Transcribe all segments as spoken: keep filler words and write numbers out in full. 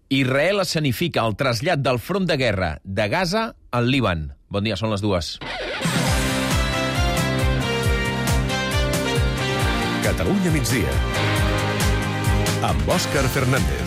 Israel escenifica el trasllat del front de guerra de Gaza al Líban. Bon dia, són les dues. Catalunya migdia, amb Òscar Fernández.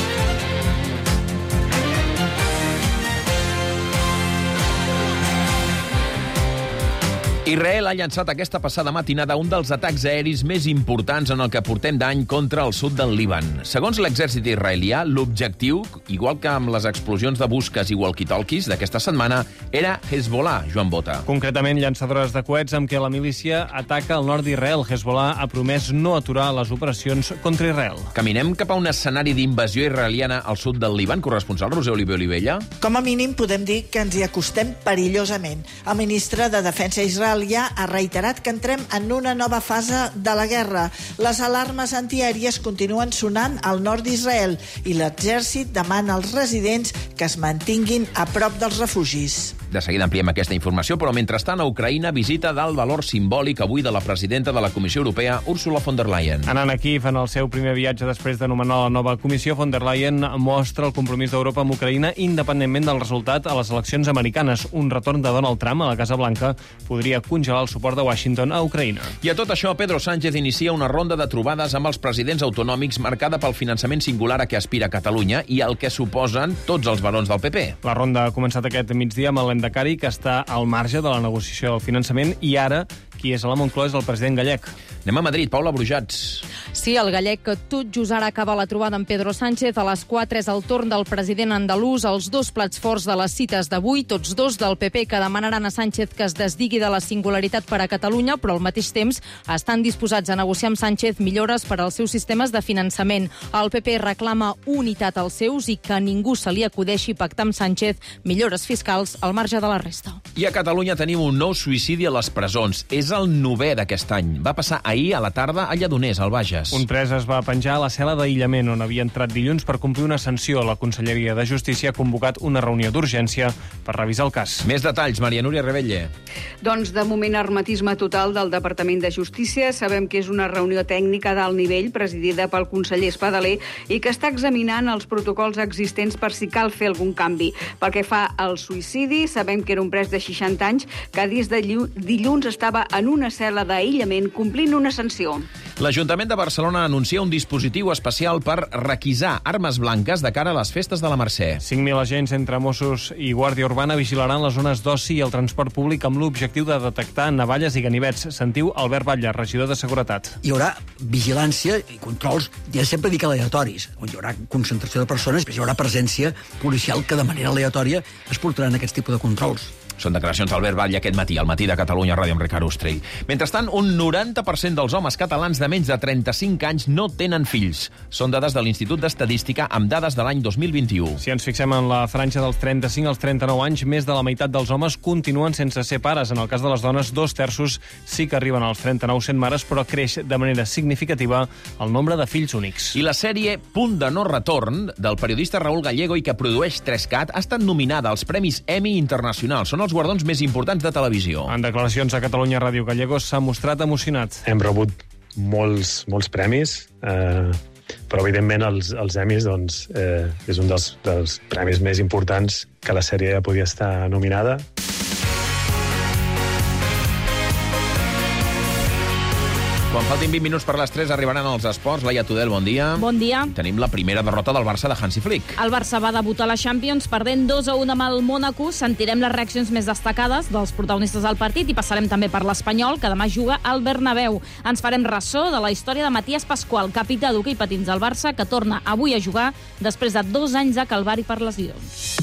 Israel ha llançat aquesta passada matinada un dels atacs aeris més importants en el que portem d'any contra el sud del Líban. Segons l'exèrcit israelià, l'objectiu, igual que amb les explosions de busques i walkie-talkies d'aquesta setmana, era Hezbollah, Joan Bota. Concretament, llançadores de coets amb què la milícia ataca el nord d'Israel. Hezbollah ha promès no aturar les operacions contra Israel. Caminem cap a un escenari d'invasió israeliana al sud del Líban, corresponsal Roser Oliver Olivella. Com a mínim podem dir que ens hi acostem perillosament. El ministre de Defensa israelià ja ha reiterat que entrem en una nova fase de la guerra. Les alarmes antiaèries continuen sonant al nord d'Israel i l'exèrcit demana als residents que es mantinguin a prop dels refugis. De seguida ampliem aquesta informació, però mentrestant a Ucraïna visita d'alt valor simbòlic avui de la presidenta de la Comissió Europea, Ursula von der Leyen. Anant a Kíev en el seu primer viatge després d'anomenar la nova comissió, von der Leyen mostra el compromís d'Europa amb Ucraïna independentment del resultat a les eleccions americanes. Un retorn de Donald Trump a la Casa Blanca podria congelar el suport de Washington a Ucraïna. I a tot això, Pedro Sánchez inicia una ronda de trobades amb els presidents autonòmics marcada pel finançament singular a què aspira Catalunya i el que suposen tots els barons del P P. La ronda ha començat aquest migdia amb el Endacari, que està al marge de la negociació del finançament, i ara qui és a la Moncloa és el president gallec. Anem a Madrid, Paula Brujats. Sí, el gallec tot just ara acaba la trobada amb Pedro Sánchez. A les quatre és el torn del president andalús. Els dos plats forts de les cites d'avui, tots dos del P P, que demanaran a Sánchez que es desdigui de la singularitat per a Catalunya, però al mateix temps estan disposats a negociar amb Sánchez millores per als seus sistemes de finançament. El P P reclama unitat als seus i que ningú se li acudeixi pactar amb Sánchez millores fiscals al marge de la resta. I a Catalunya tenim un nou suïcidi a les presons. És el novè d'aquest any. Va passar ahir a la tarda a Lledoners, al Bages. Un pres es va penjar a la cel·la d'aïllament on havia entrat dilluns per complir una sanció. La Conselleria de Justícia ha convocat una reunió d'urgència per revisar el cas. Més detalls, Maria Núria Rebelle. Doncs de moment hermetisme total del Departament de Justícia. Sabem que és una reunió tècnica d'alt nivell presidida pel conseller Espadaler i que està examinant els protocols existents per si cal fer algun canvi. Pel que fa al suïcidi, sabem que era un pres de seixanta anys que des de dilluns estava en una cel·la d'aïllament complint una sanció. L'Ajuntament de Barcelona anuncia un dispositiu especial per requisar armes blanques de cara a les festes de la Mercè. cinc mil agents entre Mossos i Guàrdia Urbana vigilaran les zones d'oci i el transport públic amb l'objectiu de detectar navalles i ganivets. Sentiu Albert Batlle, regidor de Seguretat. Hi haurà vigilància i controls, ja sempre dic aleatoris, on hi haurà concentració de persones, hi haurà presència policial que de manera aleatòria es portaran aquests tipus de controls. Són declaracions d'Albert Batlle aquest matí, al Matí de Catalunya Ràdio amb Ricard Ostrell. Mentrestant, un noranta per cent dels homes catalans de menys de trenta-cinc anys no tenen fills. Són dades de l'Institut d'Estadística amb dades de l'any dos mil vint-i-u. Si ens fixem en la franja dels trenta-cinc als trenta-nou anys, més de la meitat dels homes continuen sense ser pares. En el cas de les dones, dos terços sí que arriben als trenta-nou sent mares, però creix de manera significativa el nombre de fills únics. I la sèrie Punt de no retorn, del periodista Raúl Gallego i que produeix tres cat, ha estat nominada als Premis Emmy Internacional. Són els guardons més importants de televisió. En declaracions a Catalunya Ràdio Gallegos s'ha mostrat emocionat. Hem rebut molts, molts premis, eh, però evidentment els, els Emmys doncs, eh, és un dels, dels premis més importants que la sèrie podia estar nominada. Quan faltin vint minuts per les tres arribaran els esports. Laia Tudel, bon dia. Bon dia. Tenim la primera derrota del Barça de Hansi Flick. El Barça va debutar a la Champions perdent dos a un amb el Mónaco. Sentirem les reaccions més destacades dels protagonistes del partit i passarem també per l'Espanyol, que demà juga al Bernabéu. Ens farem ressò de la història de Matías Pascual, capità d'hoquei patins del Barça, que torna avui a jugar després de dos anys de calvari per lesions.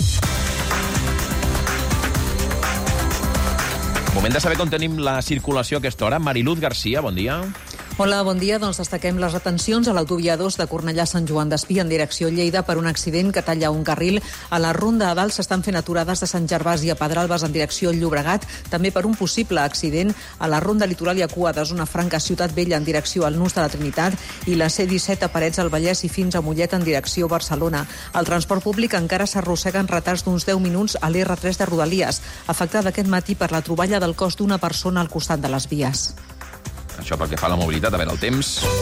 Moment de saber com tenim la circulació a aquesta hora. Mariluz Garcia, bon dia. Hola, bon dia. Doncs destaquem les retencions a l'autovia dos de Cornellà a Sant Joan d'Espí en direcció a Lleida per un accident que talla un carril. A la Ronda a dalt s'estan fent aturades de Sant Gervasi a Pedralbes en direcció al Llobregat, també per un possible accident a la Ronda Litoral i a Cua de Zona Franca a Ciutat Vella en direcció al Nus de la Trinitat i la C disset a Parets al Vallès i fins a Mollet en direcció a Barcelona. El transport públic encara s'arrossega en retards d'uns deu minuts a l'R tres de Rodalies, afectada aquest matí per la troballa del cos d'una persona al costat de les vies. Això pel que fa a la mobilitat, a veure el temps.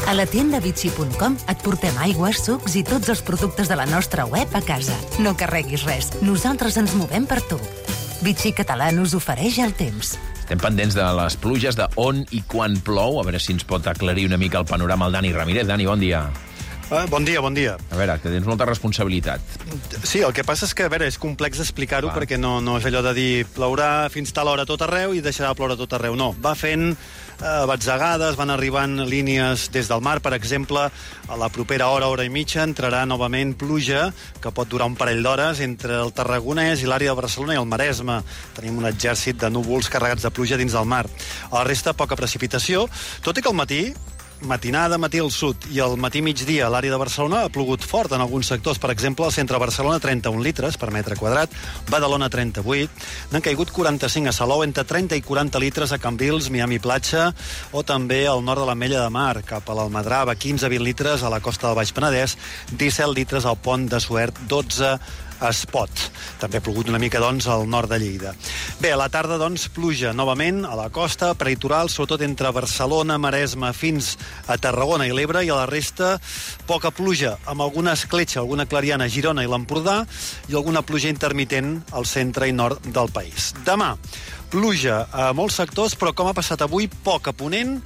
A la tienda Vichy punt com et portem aigües, sucs i tots els productes de la nostra web a casa. No carreguis res, nosaltres ens movem per tu. Vichy Català us ofereix el temps. Estem pendents de les pluges, de on i quan plou. A veure si ens pot aclarir una mica el panorama el Dani Ramírez. Dani, bon dia. Uh, bon dia, bon dia. A veure, que tens molta responsabilitat. Sí, el que passa és que, a veure, és complex explicar-ho perquè no, no és allò de dir plourà fins tal hora tot arreu i deixarà de ploure tot arreu. No, va fent uh, batzegades, van arribant línies des del mar, per exemple, a la propera hora, hora i mitja, entrarà novament pluja, que pot durar un parell d'hores entre el Tarragonès i l'àrea de Barcelona i el Maresme. Tenim un exèrcit de núvols carregats de pluja dins del mar. A la resta, poca precipitació, tot i que al matí matinada, matí al sud i al matí migdia a l'àrea de Barcelona ha plogut fort en alguns sectors. Per exemple, al centre de Barcelona, trenta-un litres per metre quadrat, Badalona, trenta-vuit, n'han caigut quaranta-cinc a Salou, entre trenta i quaranta litres a Cambrils, Miami Platja, o també al nord de l'Ametlla de Mar, cap a l'Almadrava, quinze a vint litres a la costa del Baix Penedès, disset litres al pont de Suert, dotze a Espot. També ha plogut una mica, doncs, al nord de Lleida. Bé, a la tarda, doncs, pluja novament a la costa, prelitoral, sobretot entre Barcelona, Maresme, fins a Tarragona i l'Ebre, i a la resta poca pluja, amb alguna escletxa, alguna clariana a Girona i l'Empordà, i alguna pluja intermitent al centre i nord del país. Demà, pluja a molts sectors, però com ha passat avui, poc a Ponent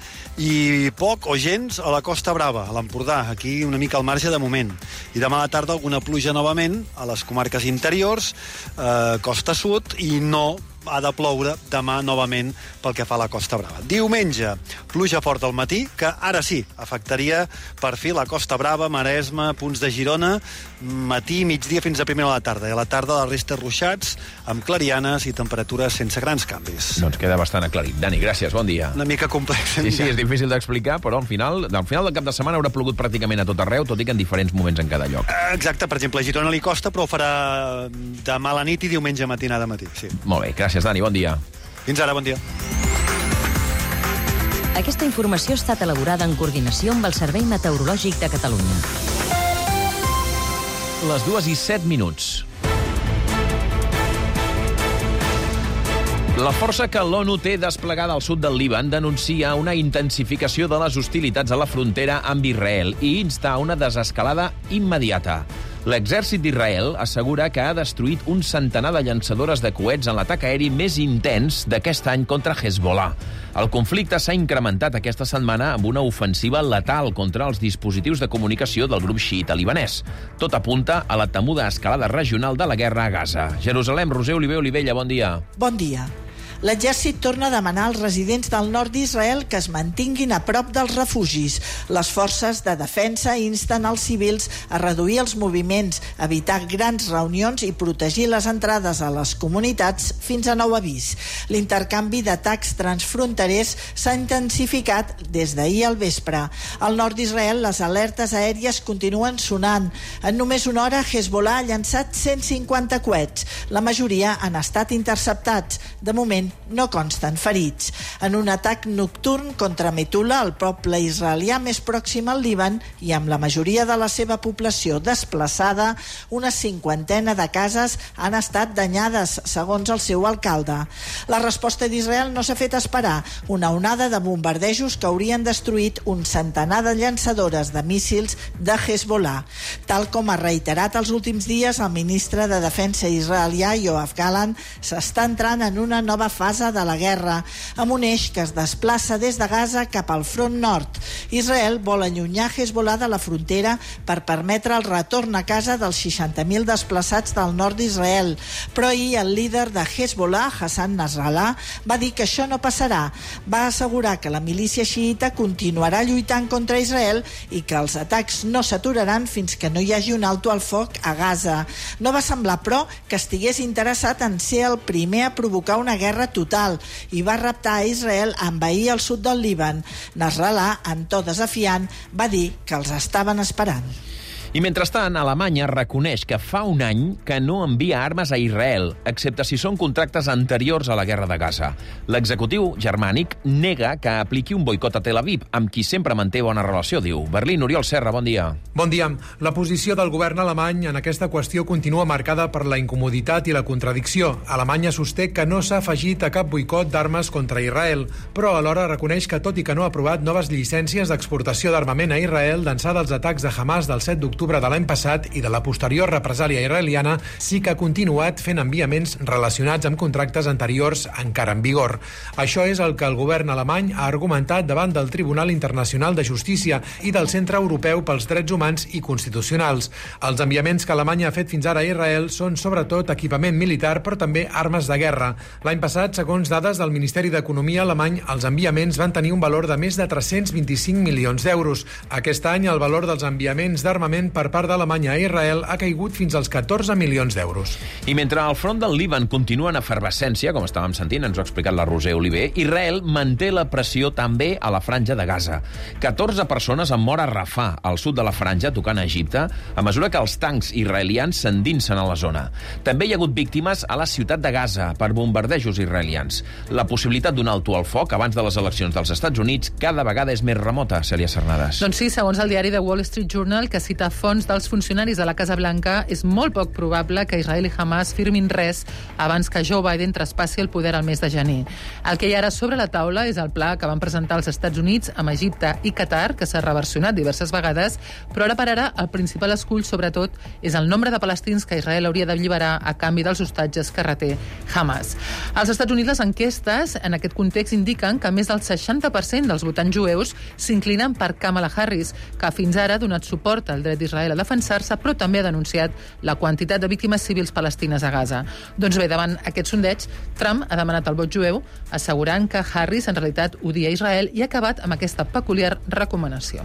i poc o gens a la Costa Brava, a l'Empordà, aquí una mica al marge de moment. I demà a la tarda alguna pluja novament a les comarques interiors, eh, Costa Sud, i no ha de ploure demà novament pel que fa a la Costa Brava. Diumenge, pluja forta al matí, que ara sí, afectaria per fi la Costa Brava, Maresme, punts de Girona, matí, migdia fins a primera de la tarda. I a la tarda la resta ruixats, amb clarianes i temperatures sense grans canvis. Doncs queda bastant aclarit. Dani, gràcies, bon dia. Una mica complex. Sí, sí, és difícil d'explicar, però al final, al final del cap de setmana haurà plogut pràcticament a tot arreu, tot i que en diferents moments en cada lloc. Exacte, per exemple, a Girona li costa, però ho farà demà a la nit i diumenge matinada matí. Sí. Molt bé, gràcies, Dani, bon dia. Fins ara, bon dia. Aquesta informació ha estat elaborada en coordinació amb el Servei Meteorològic de Catalunya. Les dues i set minuts. La força que l'ONU té desplegada al sud del Líban denuncia una intensificació de les hostilitats a la frontera amb Israel i insta a una desescalada immediata. L'exèrcit d'Israel assegura que ha destruït un centenar de llançadores de coets en l'atac aeri més intens d'aquest any contra Hezbollah. El conflicte s'ha incrementat aquesta setmana amb una ofensiva letal contra els dispositius de comunicació del grup xiïta libanès. Tot apunta a la temuda escalada regional de la guerra a Gaza. Jerusalem, Roser Oliver Olivella, bon dia. Bon dia. L'exèrcit torna a demanar als residents del nord d'Israel que es mantinguin a prop dels refugis. Les forces de defensa insten els civils a reduir els moviments, evitar grans reunions i protegir les entrades a les comunitats fins a nou avís. L'intercanvi d'atacs transfronterers s'ha intensificat des d'ahir al vespre. Al nord d'Israel, les alertes aèries continuen sonant. En només una hora, Hezbollah ha llançat cent cinquanta coets. La majoria han estat interceptats. De moment, no consten ferits. En un atac nocturn contra Metula, el poble israelià més pròxim al Líban, i amb la majoria de la seva població desplaçada, una cinquantena de cases han estat danyades, segons el seu alcalde. La resposta d'Israel no s'ha fet esperar. Una onada de bombardejos que haurien destruït un centenar de llançadores de míssils de Hezbollah. Tal com ha reiterat els últims dies, el ministre de Defensa israelià, Yoav Gallant, s'està entrant en una nova fase de la guerra, amb un eix que es desplaça des de Gaza cap al front nord. Israel vol allunyar Hezbollah de la frontera per permetre el retorn a casa dels seixanta mil desplaçats del nord d'Israel. Però ahir el líder de Hezbollah, Hassan Nasrallah, va dir que això no passarà. Va assegurar que la milícia xiïta continuarà lluitant contra Israel i que els atacs no s'aturaran fins que no hi hagi un alto al foc a Gaza. No va semblar, però, que estigués interessat en ser el primer a provocar una guerra total i va reptar a Israel a envair el sud del Líban. Nasrallah, en to desafiant, va dir que els estaven esperant. I mentrestant, Alemanya reconeix que fa un any que no envia armes a Israel, excepte si són contractes anteriors a la guerra de Gaza. L'executiu germànic nega que apliqui un boicot a Tel Aviv, amb qui sempre manté bona relació, diu. Berlín, Oriol Serra, bon dia. Bon dia. La posició del govern alemany en aquesta qüestió continua marcada per la incomoditat i la contradicció. Alemanya sosté que no s'ha afegit a cap boicot d'armes contra Israel, però alhora reconeix que, tot i que no ha aprovat noves llicències d'exportació d'armament a Israel d'ençà dels atacs de Hamas del set d'octubre de l'any passat i de la posterior represàlia israeliana, sí que ha continuat fent enviaments relacionats amb contractes anteriors encara en vigor. Això és el que el govern alemany ha argumentat davant del Tribunal Internacional de Justícia i del Centre Europeu pels Drets Humans i Constitucionals. Els enviaments que Alemanya ha fet fins ara a Israel són sobretot equipament militar, però també armes de guerra. L'any passat, segons dades del Ministeri d'Economia alemany, els enviaments van tenir un valor de més de tres-cents vint-i-cinc milions d'euros. Aquest any, el valor dels enviaments d'armament per part d'Alemanya a Israel ha caigut fins als catorze milions d'euros. I mentre al front del Líban continua en efervescència, com estàvem sentint, ens ho ha explicat la Roser Oliver, Israel manté la pressió també a la franja de Gaza. catorze persones han mort a Rafah, al sud de la franja, tocant a Egipte, a mesura que els tancs israelians s'endinsen a la zona. També hi ha hagut víctimes a la ciutat de Gaza per bombardejos israelians. La possibilitat d'un alto al foc abans de les eleccions dels Estats Units cada vegada és més remota, Cèlia Cernades. Doncs sí, segons el diari The Wall Street Journal, que cita fonts dels funcionaris de la Casa Blanca, és molt poc probable que Israel i Hamas firmin res abans que Joe Biden traspassi el poder al mes de gener. El que hi ha ara sobre la taula és el pla que van presentar els Estats Units amb Egipte i Qatar, que s'ha reversionat diverses vegades, però ara per ara el principal escull, sobretot, és el nombre de palestins que Israel hauria d'alliberar a canvi dels hostatges que reté Hamas. Als Estats Units, les enquestes en aquest context indiquen que més del seixanta per cent dels votants jueus s'inclinen per Kamala Harris, que fins ara ha donat suport al dret d'Israel a defensar-se, però també ha denunciat la quantitat de víctimes civils palestines a Gaza. Doncs bé, davant aquest sondeig, Trump ha demanat el vot jueu, assegurant que Harris en realitat odia Israel i ha acabat amb aquesta peculiar recomanació.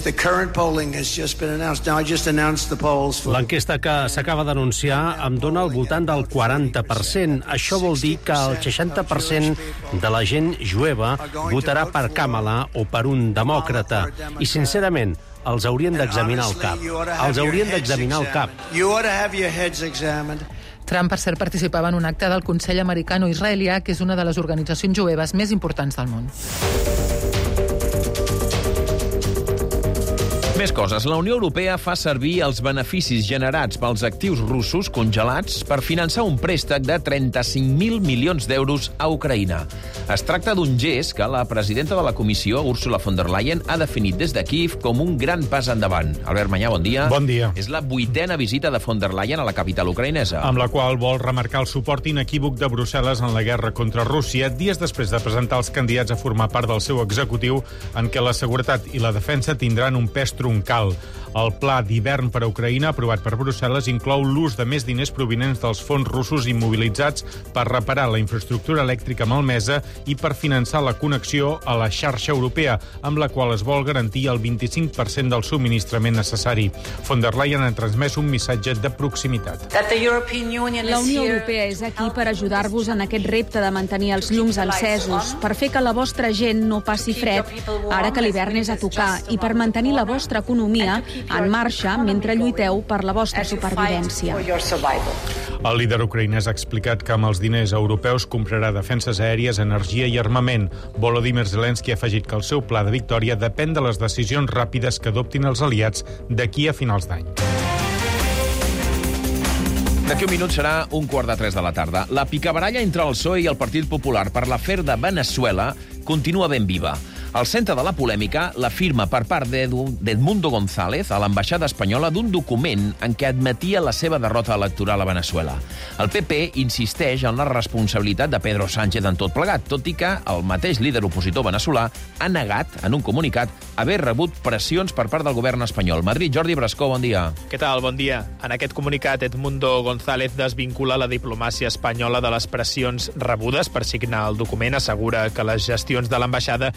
L'enquesta que s'acaba d'anunciar em dona al voltant del quaranta per cent. Això vol dir que el seixanta per cent de la gent jueva votarà per Kamala o per un demòcrata. I, sincerament, els haurien d'examinar el cap. Els haurien d'examinar el cap. Trump, per cert, participava en un acte del Consell Americano-Israelià, que és una de les organitzacions jueves més importants del món. Més coses. La Unió Europea fa servir els beneficis generats pels actius russos congelats per finançar un préstec de trenta-cinc mil milions d'euros a Ucraïna. Es tracta d'un gest que la presidenta de la Comissió, Ursula von der Leyen, ha definit des de Kíev com un gran pas endavant. Albert Manyà, bon dia. Bon dia. És la vuitena visita de von der Leyen a la capital ucraïnesa. Amb la qual vol remarcar el suport inequívoc de Brussel·les en la guerra contra Rússia, dies després de presentar els candidats a formar part del seu executiu, en què la seguretat i la defensa tindran un pes troncal. El pla d'hivern per a Ucraïna, aprovat per Brussel·les, inclou l'ús de més diners provinents dels fons russos immobilitzats per reparar la infraestructura elèctrica malmesa i per finançar la connexió a la xarxa europea, amb la qual es vol garantir el vint-i-cinc per cent del subministrament necessari. Von der Leyen ha transmès un missatge de proximitat. La Unió Europea és aquí per ajudar-vos en aquest repte de mantenir els llums encesos, per fer que la vostra gent no passi fred ara que l'hivern és a tocar i per mantenir la vostra economia en marxa mentre lluiteu per la vostra supervivència. El líder ucraïnès ha explicat que amb els diners europeus comprarà defenses aèries, energia i armament. Volodymyr Zelensky ha afegit que el seu pla de victòria depèn de les decisions ràpides que adoptin els aliats d'aquí a finals d'any. D'aquí un minut serà un quart de tres de la tarda. La picabaralla entre el P S O E i el Partit Popular per l'afer de Venezuela continua ben viva. Al centre de la polèmica, la firma per part d'Edmundo González a l'ambaixada espanyola d'un document en què admetia la seva derrota electoral a Venezuela. El P P insisteix en la responsabilitat de Pedro Sánchez en tot plegat, tot i que el mateix líder opositor veneçolà ha negat, en un comunicat, haver rebut pressions per part del govern espanyol. Madrid, Jordi Brascó, bon dia. Què tal? Bon dia. En aquest comunicat, Edmundo González desvincula la diplomàcia espanyola de les pressions rebudes per signar el document. Assegura que les gestions de l'ambaixada tenien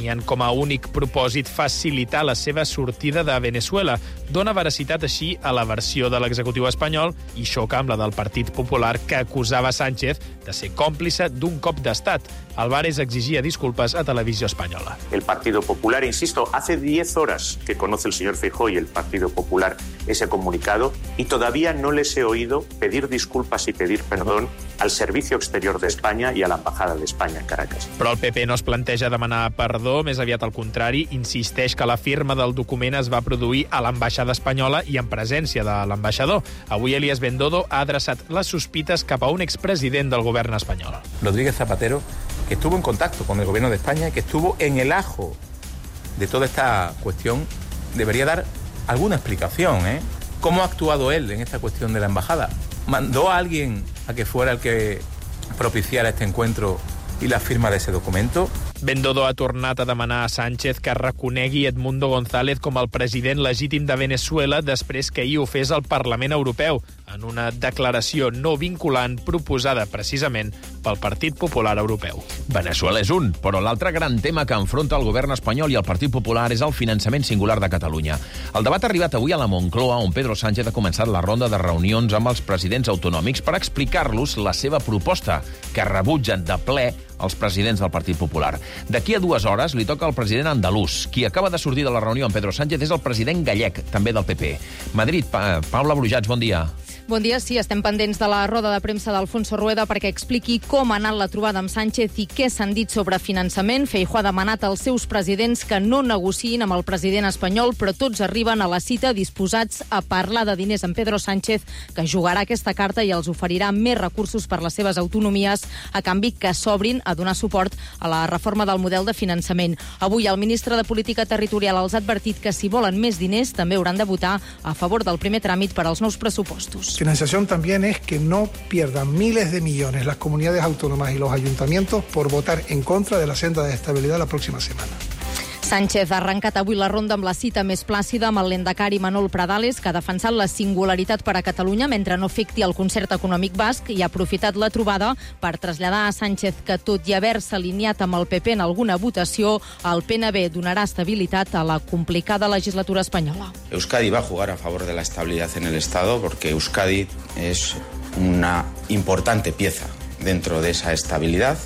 tenien com a únic propòsit facilitar la seva sortida de Venezuela. Dona veracitat així a la versió de l'executiu espanyol i xoca amb la del Partit Popular, que acusava Sánchez de ser còmplice d'un cop d'estat. Álvarez exigia disculpas a Televisió Espanyola. El Partido Popular, insisto, hace diez horas que conoce el señor Feijóo y el Partido Popular ese comunicado y todavía no les he oído pedir disculpas y pedir perdón al Servicio Exterior de España y a la Embajada de España en Caracas. Però el P P no es planteja demanar perdó, més aviat al contrari, insisteix que la firma del document es va produir a l'ambaixada espanyola i en presència de l'ambaixador. Avui Elías Bendodo ha adreçat les sospites cap a un expresident del govern espanyol. Rodríguez Zapatero, que estuvo en contacto con el gobierno de España, que estuvo en el ajo de toda esta cuestión, debería dar alguna explicación, ¿eh? ¿Cómo ha actuado él en esta cuestión de la embajada? ¿Mandó a alguien a que fuera el que propiciara este encuentro i la firma d'ese documento? Bendodo ha tornat a demanar a Sánchez que reconegui Edmundo González com el president legítim de Venezuela després que ahir ho fes al Parlament Europeu, en una declaració no vinculant proposada precisament pel Partit Popular Europeu. Venezuela és un, però l'altre gran tema que enfronta el govern espanyol i el Partit Popular és el finançament singular de Catalunya. El debat ha arribat avui a la Moncloa, on Pedro Sánchez ha començat la ronda de reunions amb els presidents autonòmics per explicar-los la seva proposta, que rebutgen de ple els presidents del Partit Popular. D'aquí a dues hores li toca al president andalús. Qui acaba de sortir de la reunió amb Pedro Sánchez és el president gallec, també del P P. Madrid, pa Paula Brujats, bon dia. Bon dia, sí, estem pendents de la roda de premsa d'Alfonso Rueda perquè expliqui com ha anat la trobada amb Sánchez i què s'han dit sobre finançament. Feijóo ha demanat als seus presidents que no negociïn amb el president espanyol, però tots arriben a la cita disposats a parlar de diners amb Pedro Sánchez, que jugarà aquesta carta i els oferirà més recursos per les seves autonomies, a canvi que s'obrin a donar suport a la reforma del model de finançament. Avui el ministre de Política Territorial els ha advertit que si volen més diners també hauran de votar a favor del primer tràmit per als nous pressupostos. Financiación también es que no pierdan miles de millones las comunidades autónomas y los ayuntamientos por votar en contra de la senda de estabilidad la próxima semana. Sánchez ha arrencat avui la ronda amb la cita més plàcida amb el lehendakari Manol Pradales, que ha defensat la singularitat per a Catalunya mentre no afecti el concert econòmic basc i ha aprofitat la trobada per traslladar a Sánchez que, tot i haver-se alineat amb el P P en alguna votació, el P N B donarà estabilitat a la complicada legislatura espanyola. Euskadi va a jugar a favor de la estabilidad en el Estado porque Euskadi es una importante pieza dentro de esa estabilidad.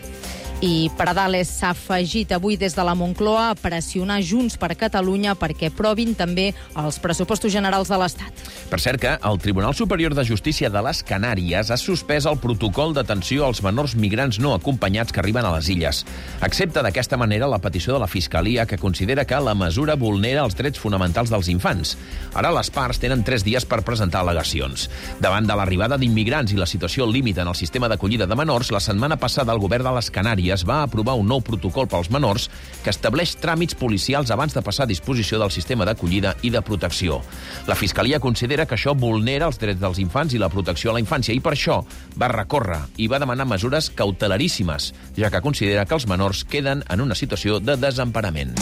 I Pradales s'ha afegit avui des de la Moncloa a pressionar Junts per Catalunya perquè provin també els pressupostos generals de l'Estat. Per cert que el Tribunal Superior de Justícia de les Canàries ha suspès el protocol d'atenció als menors migrants no acompanyats que arriben a les illes. Accepta d'aquesta manera la petició de la Fiscalia, que considera que la mesura vulnera els drets fonamentals dels infants. Ara les parts tenen tres dies per presentar al·legacions. Davant de l'arribada d'immigrants i la situació límit en el sistema d'acollida de menors, la setmana passada el govern de les Canàries va aprovar un nou protocol pels menors que estableix tràmits policials abans de passar a disposició del sistema d'acollida i de protecció. La Fiscalia considera que això vulnera els drets dels infants i la protecció a la infància i per això va recórrer i va demanar mesures cautelaríssimes, ja que considera que els menors queden en una situació de desemparament.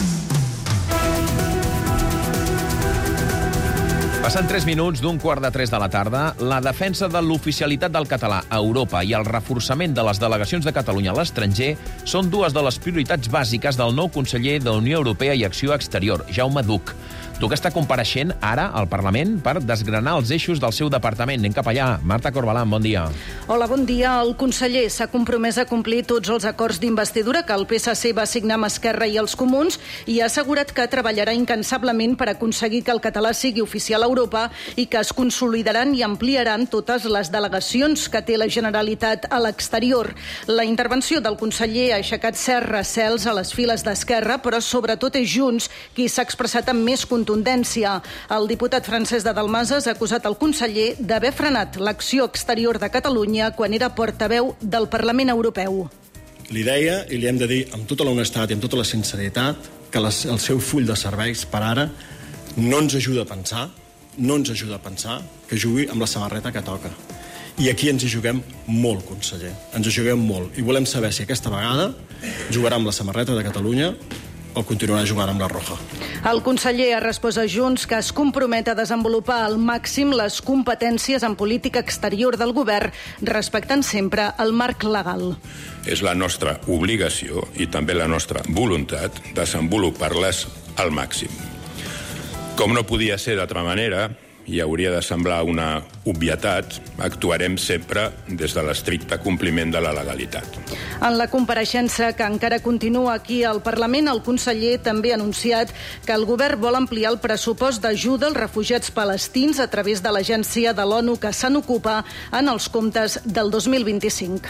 Passant tres minuts d'un quart de tres de la tarda, la defensa de l'oficialitat del català a Europa i el reforçament de les delegacions de Catalunya a l'estranger són dues de les prioritats bàsiques del nou conseller de Unió Europea i Acció Exterior, Jaume Duch. Duch està compareixent ara al Parlament per desgranar els eixos del seu departament. Anem cap allà. Marta Corbalán, bon dia. Hola, bon dia. El conseller s'ha compromès a complir tots els acords d'investidura que el P S C va signar amb Esquerra i els Comuns i ha assegurat que treballarà incansablement per aconseguir que el català sigui oficial a Europa i que es consolidaran i ampliaran totes les delegacions que té la Generalitat a l'exterior. La intervenció del conseller ha aixecat certs recels a les files d'Esquerra, però sobretot és Junts qui s'ha expressat amb més contundència. El diputat Francesc de Dalmases ha acusat el conseller d'haver frenat l'acció exterior de Catalunya quan era portaveu del Parlament Europeu. Li deia, i li hem de dir amb tota l'honestedat i amb tota la sinceritat, que les, el seu full de serveis per ara no ens ajuda a pensar, no ens ajuda a pensar que jugui amb la samarreta que toca. I aquí ens hi juguem molt, conseller. Ens hi juguem molt. I volem saber si aquesta vegada jugarà amb la samarreta de Catalunya o continuarà jugant amb la roja. El conseller ha respost a Junts que es compromet a desenvolupar al màxim les competències en política exterior del govern, respectant sempre el marc legal. És la nostra obligació i també la nostra voluntat desenvolupar-les al màxim. Com no podia ser d'altra manera, i hauria de semblar una obvietat, actuarem sempre des de l'estricte compliment de la legalitat. En la compareixença que encara continua aquí al Parlament, el conseller també ha anunciat que el govern vol ampliar el pressupost d'ajuda als refugiats palestins a través de l'agència de l'ONU que se n'ocupa en els comptes del dos mil vint-i-cinc.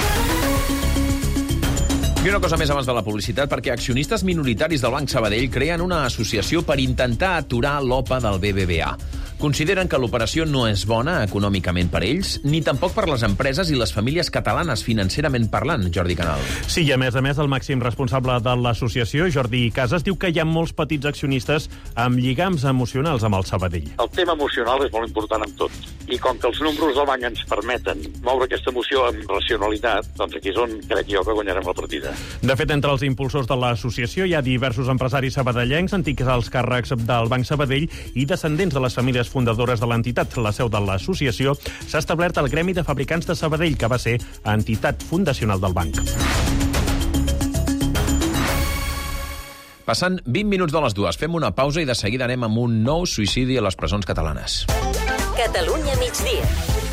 I una cosa més abans de la publicitat, perquè accionistes minoritaris del Banc Sabadell creen una associació per intentar aturar l'O P A del B B V A. Consideren que l'operació no és bona econòmicament per ells, ni tampoc per les empreses i les famílies catalanes, financerament parlant, Jordi Canal. Sí, i a més a més, el màxim responsable de l'associació, Jordi Casas, diu que hi ha molts petits accionistes amb lligams emocionals amb el Sabadell. El tema emocional és molt important en tot. I com que els números del banc ens permeten moure aquesta emoció amb racionalitat, doncs aquí és on crec jo que guanyarem la partida. De fet, entre els impulsors de l'associació hi ha diversos empresaris sabadellencs, antics alts càrrecs del Banc Sabadell i descendents de les famílies fundadores de l'entitat. La seu de l'associació s'ha establert al Gremi de Fabricants de Sabadell, que va ser entitat fundacional del banc. Passant vint minuts de les dues, fem una pausa i de seguida anem amb un nou suïcidi a les presons catalanes. Catalunya migdia.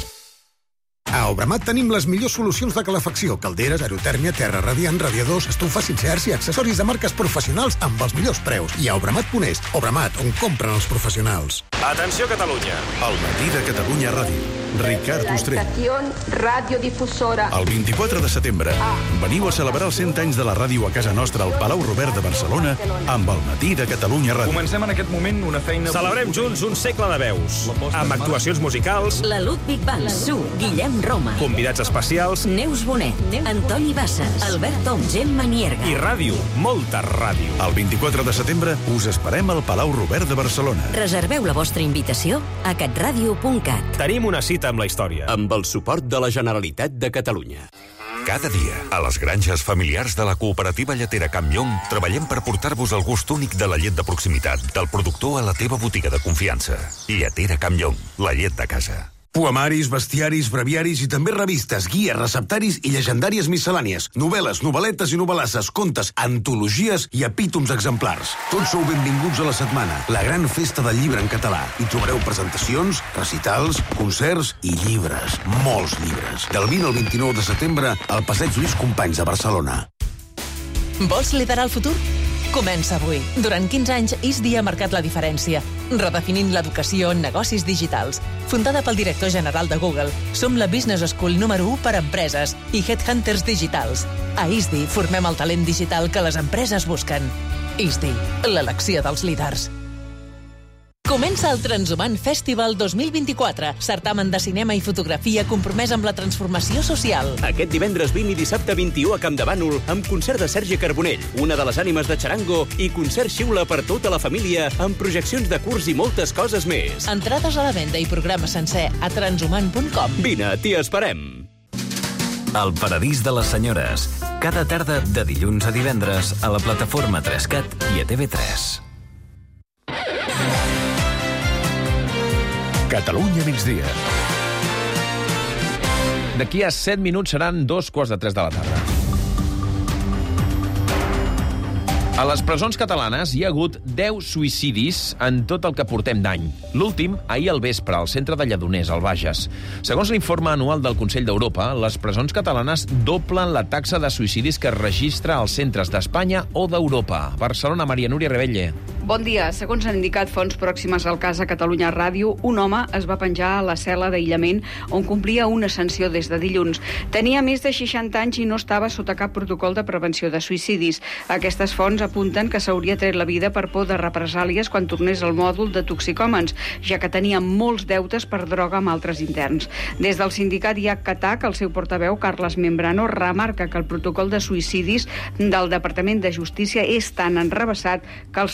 A Obramat tenim les millors solucions de calefacció, calderes, aerotèrmia, terra radiant, radiadors, estufes, inserts i accessoris de marques professionals amb els millors preus. I a Obramat punt es, Obramat, on compren els professionals. Atenció, Catalunya. El matí de Catalunya Ràdio. Ricard Ostrell. radiodifusora. El vint-i-quatre de setembre veniu a celebrar els cent anys de la ràdio a casa nostra al Palau Robert de Barcelona amb el matí de Catalunya Ràdio. Comencem en aquest moment una feina... Celebrem junts un segle de veus, amb actuacions musicals, La Ludwig Band, Su, Guillem Roma, convidats especials Neus Bonet, Antoni Bassas, Albert Tom, Gemma Nierga. i ràdio, molta ràdio. El vint-i-quatre de setembre us esperem al Palau Robert de Barcelona. Reserveu la vostra invitació a catradio punt cat. Tenim una cita amb la història. Amb el suport de la Generalitat de Catalunya. Cada dia, a les granges familiars de la cooperativa lletera Campllong, treballem per portar-vos el gust únic de la llet de proximitat, del productor a la teva botiga de confiança. Lletera Campllong, la llet de casa. Poemaris, bestiaris, breviaris i també revistes, guies, receptaris i llegendàries miscel·lànies, novel·les, novel·letes i novel·lasses, contes, antologies i epítoms exemplars. Tots sou benvinguts a la setmana, la gran festa del llibre en català. Hi trobareu presentacions, recitals, concerts i llibres, molts llibres. Del vint al vint-i-nou de setembre al Passeig Lluís Companys de Barcelona. Vols liderar el futur? Comença avui. Durant quinze anys, I S D I ha marcat la diferència, redefinint l'educació en negocis digitals. Fundada pel director general de Google, som la Business School número u per a empreses i headhunters digitals. A I S D I formem el talent digital que les empreses busquen. I S D I, l'elecció dels líders. Comença el Transhumant Festival dos mil vint-i-quatre, certamen de cinema i fotografia compromès amb la transformació social. Aquest divendres vint i dissabte vint-i-u a Campdevànol, amb concert de Sergi Carbonell, una de les ànimes de Charango, i concert xiula per tota la família, amb projeccions de curs i moltes coses més. Entrades a la venda i programa sencer a transhumant punt com. Vine, t'hi esperem. El Paradís de les Senyores. Cada tarda de dilluns a divendres a la plataforma tres cat i a T V tres. Catalunya migdia. D'aquí a set minuts seran dos quarts de tres de la tarda. A les presons catalanes hi ha hagut deu suïcidis en tot el que portem d'any. L'últim, ahir al vespre, al centre de Lledoners, al Bages. Segons l'informe anual del Consell d'Europa, les presons catalanes doblen la taxa de suïcidis que es registra als centres d'Espanya o d'Europa. Barcelona, Maria Núria Rebelle. Bon dia. Segons han indicat fonts pròximes al cas a Catalunya Ràdio, un home es va penjar a la cel·la d'aïllament on complia una sanció des de dilluns. Tenia més de seixanta anys i no estava sota cap protocol de prevenció de suïcidis. Aquestes fonts apunten que s'hauria tret la vida per por de represàlies quan tornés al mòdul de toxicòmens, ja que tenia molts deutes per droga amb altres interns. Des del sindicat I H C T A C, el seu portaveu, Carles Membrano, remarca que el protocol de suïcidis del Departament de Justícia és tan enrevessat que els treballadors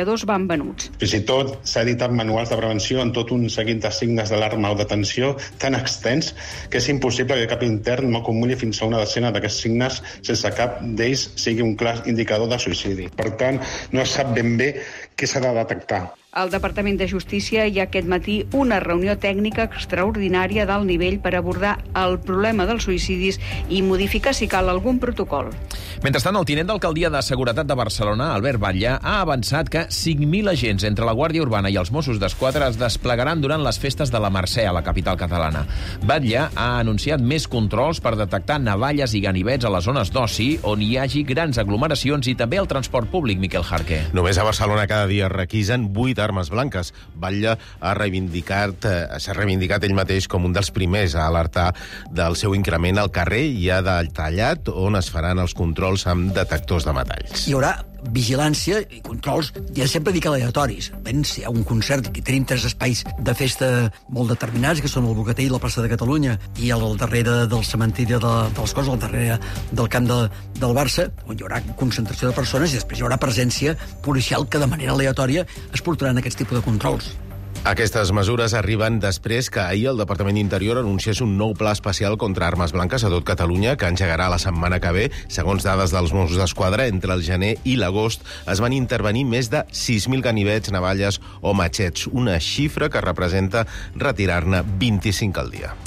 respiradors van venuts. Fins i tot s'ha editat manuals de prevenció en tot un seguit de signes d'alarma o d'atenció tan extens que és impossible que cap intern no acumuli fins a una decena d'aquests signes sense cap d'ells sigui un clar indicador de suïcidi. Per tant, no es sap ben bé què s'ha de detectar. Al Departament de Justícia hi ha aquest matí una reunió tècnica extraordinària d'alt nivell per abordar el problema dels suïcidis i modificar, si cal, algun protocol. Mentrestant, el tinent d'alcaldia de Seguretat de Barcelona, Albert Batlle, ha avançat que cinc mil agents entre la Guàrdia Urbana i els Mossos d'Esquadra es desplegaran durant les festes de la Mercè a la capital catalana. Batlle ha anunciat més controls per detectar navalles i ganivets a les zones d'oci on hi hagi grans aglomeracions i també el transport públic, Miquel Jarque. Només a Barcelona cada dia requisen vuit armes blanques. Batlle ha reivindicat, eh, s'ha reivindicat ell mateix com un dels primers a alertar del seu increment al carrer i ha detallat on es faran els controls amb detectors de metalls. Hi haurà vigilància i controls, ja sempre dic aleatoris. Ben, si hi ha un concert, aquí tenim tres espais de festa molt determinats, que són el Bogatell i la plaça de Catalunya, i al darrere del cementiri de, de les Coses, al darrere del camp de, del Barça, on hi haurà concentració de persones i després hi haurà presència policial que de manera aleatòria es portaran aquests tipus de controls. Aquestes mesures arriben després que ahir el Departament d'Interior anunciés un nou pla especial contra armes blanques a tot Catalunya que engegarà la setmana que ve. Segons dades dels Mossos d'Esquadra, entre el gener i l'agost es van intervenir més de sis mil ganivets, navalles o matxets, una xifra que representa retirar-ne vint-i-cinc al dia.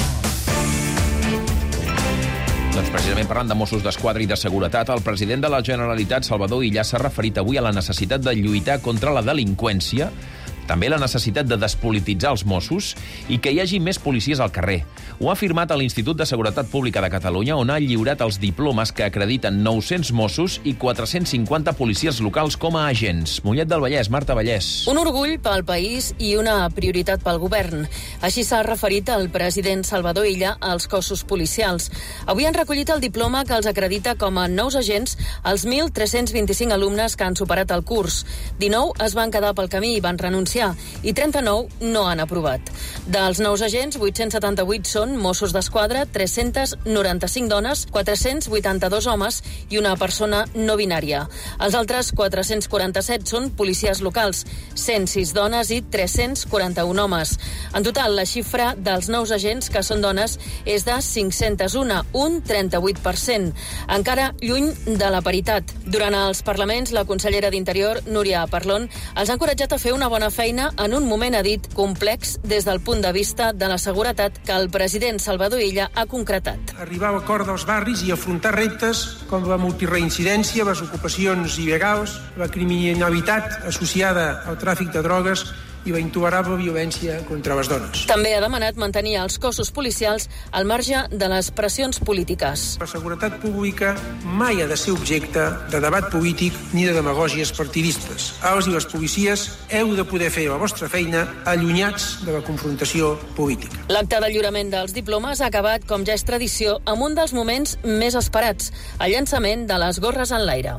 Doncs precisament parlant de Mossos d'Esquadra i de seguretat, el president de la Generalitat, Salvador Illa, s'ha referit avui a la necessitat de lluitar contra la delinqüència, també la necessitat de despolititzar els Mossos i que hi hagi més policies al carrer. Ho ha afirmat a l'Institut de Seguretat Pública de Catalunya, on ha lliurat els diplomes que acrediten nou-cents Mossos i quatre-cents cinquanta policies locals com a agents. Mollet del Vallès, Marta Vallès. Un orgull pel país i una prioritat pel govern. Així s'ha referit el president Salvador Illa als cossos policials. Avui han recollit el diploma que els acredita com a nous agents els mil tres-cents vint-i-cinc alumnes que han superat el curs. dinou es van quedar pel camí i van renunciar i trenta-nou no han aprovat. Dels nous agents, vuit-cents setanta-vuit són Mossos d'Esquadra, tres-cents noranta-cinc dones, quatre-cents vuitanta-dos homes i una persona no binària. Els altres quatre-cents quaranta-set són policies locals, cent sis dones i tres-cents quaranta-un homes. En total, la xifra dels nous agents que són dones és de cinc-cents u, un trenta-vuit per cent. Encara lluny de la paritat. Durant els parlaments, la consellera d'Interior, Núria Parlon, els ha encoratjat a fer una bona feina en un moment, ha dit, complex des del punt de vista de la seguretat que el president Salvador Illa ha concretat. Arribar a l'acord dels barris i afrontar reptes com la multireincidència, les ocupacions il·legals, la criminalitat associada al tràfic de drogues i la intolerable violència contra les dones. També ha demanat mantenir els cossos policials al marge de les pressions polítiques. La seguretat pública mai ha de ser objecte de debat polític ni de demagògies partidistes. Els i les policies heu de poder fer la vostra feina allunyats de la confrontació política. L'acte de lliurament dels diplomes ha acabat, com ja és tradició, amb un dels moments més esperats, el llançament de les gorres en l'aire.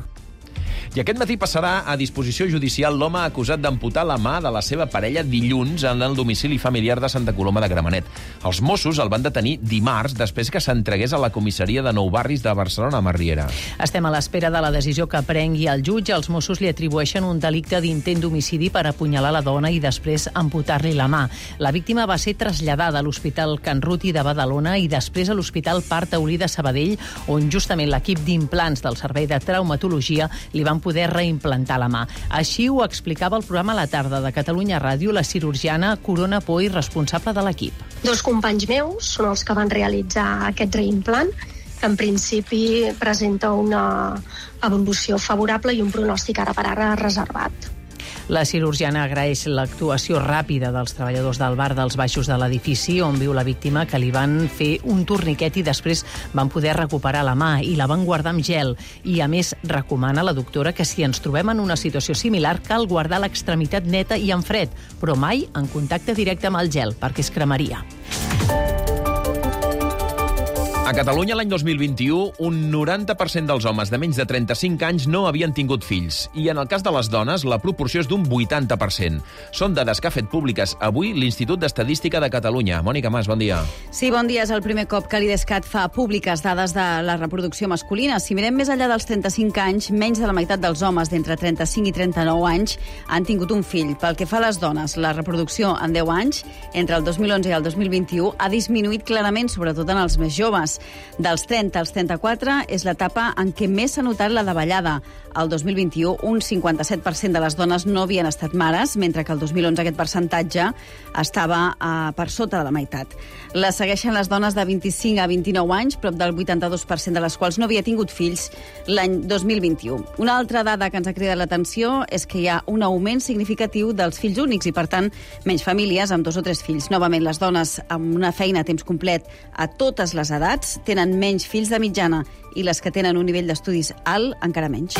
I aquest matí passarà a disposició judicial l'home acusat d'amputar la mà de la seva parella dilluns en el domicili familiar de Santa Coloma de Gramenet. Els Mossos el van detenir dimarts després que s'entregués a la comissaria de Nou Barris de Barcelona, a Marriera. Estem a l'espera de la decisió que prengui el jutge. Els Mossos li atribueixen un delicte d'intent d'homicidi per apunyalar la dona i després amputar-li la mà. La víctima va ser traslladada a l'Hospital Can Ruti de Badalona i després a l'Hospital Part Taulí de Sabadell, on justament l'equip d'implants del Servei de Traumatologia li van poder reimplantar la mà. Així ho explicava el programa a la tarda de Catalunya Ràdio la cirurgiana Corona Poi, responsable de l'equip. Dos companys meus són els que van realitzar aquest reimplant, que en principi presenta una evolució favorable i un pronòstic ara per ara reservat. La cirurgiana agraeix l'actuació ràpida dels treballadors del bar dels baixos de l'edifici on viu la víctima, que li van fer un torniquet i després van poder recuperar la mà i la van guardar amb gel. I, a més, recomana la doctora que si ens trobem en una situació similar cal guardar l'extremitat neta i en fred, però mai en contacte directe amb el gel, perquè es cremaria. A Catalunya, l'any dos mil vint-i-u, un noranta per cent dels homes de menys de trenta-cinc anys no havien tingut fills. I en el cas de les dones, la proporció és d'un vuitanta per cent. Són dades que ha fet públiques avui l'Institut d'Estadística de Catalunya. Mònica Mas, bon dia. Sí, bon dia. És el primer cop que l'IDESCAT fa públiques dades de la reproducció masculina. Si mirem més enllà dels trenta-cinc anys, menys de la meitat dels homes d'entre trenta-cinc i trenta-nou anys han tingut un fill. Pel que fa a les dones, la reproducció en deu anys, entre el dos mil onze i el dos mil vint-i-u, ha disminuït clarament, sobretot en els més joves. Dels trenta als trenta-quatre és l'etapa en què més s'ha notat la davallada. El dos mil vint-i-u, un cinquanta-set per cent de les dones no havien estat mares, mentre que el dos mil onze aquest percentatge estava eh, per sota de la meitat. La segueixen les dones de vint-i-cinc a vint-i-nou anys, prop del vuitanta-dos per cent de les quals no havia tingut fills l'any dos mil vint-i-u. Una altra dada que ens ha cridat l'atenció és que hi ha un augment significatiu dels fills únics i, per tant, menys famílies amb dos o tres fills. Novament, les dones amb una feina a temps complet a totes les edats tenen menys fills de mitjana i les que tenen un nivell d'estudis alt encara menys.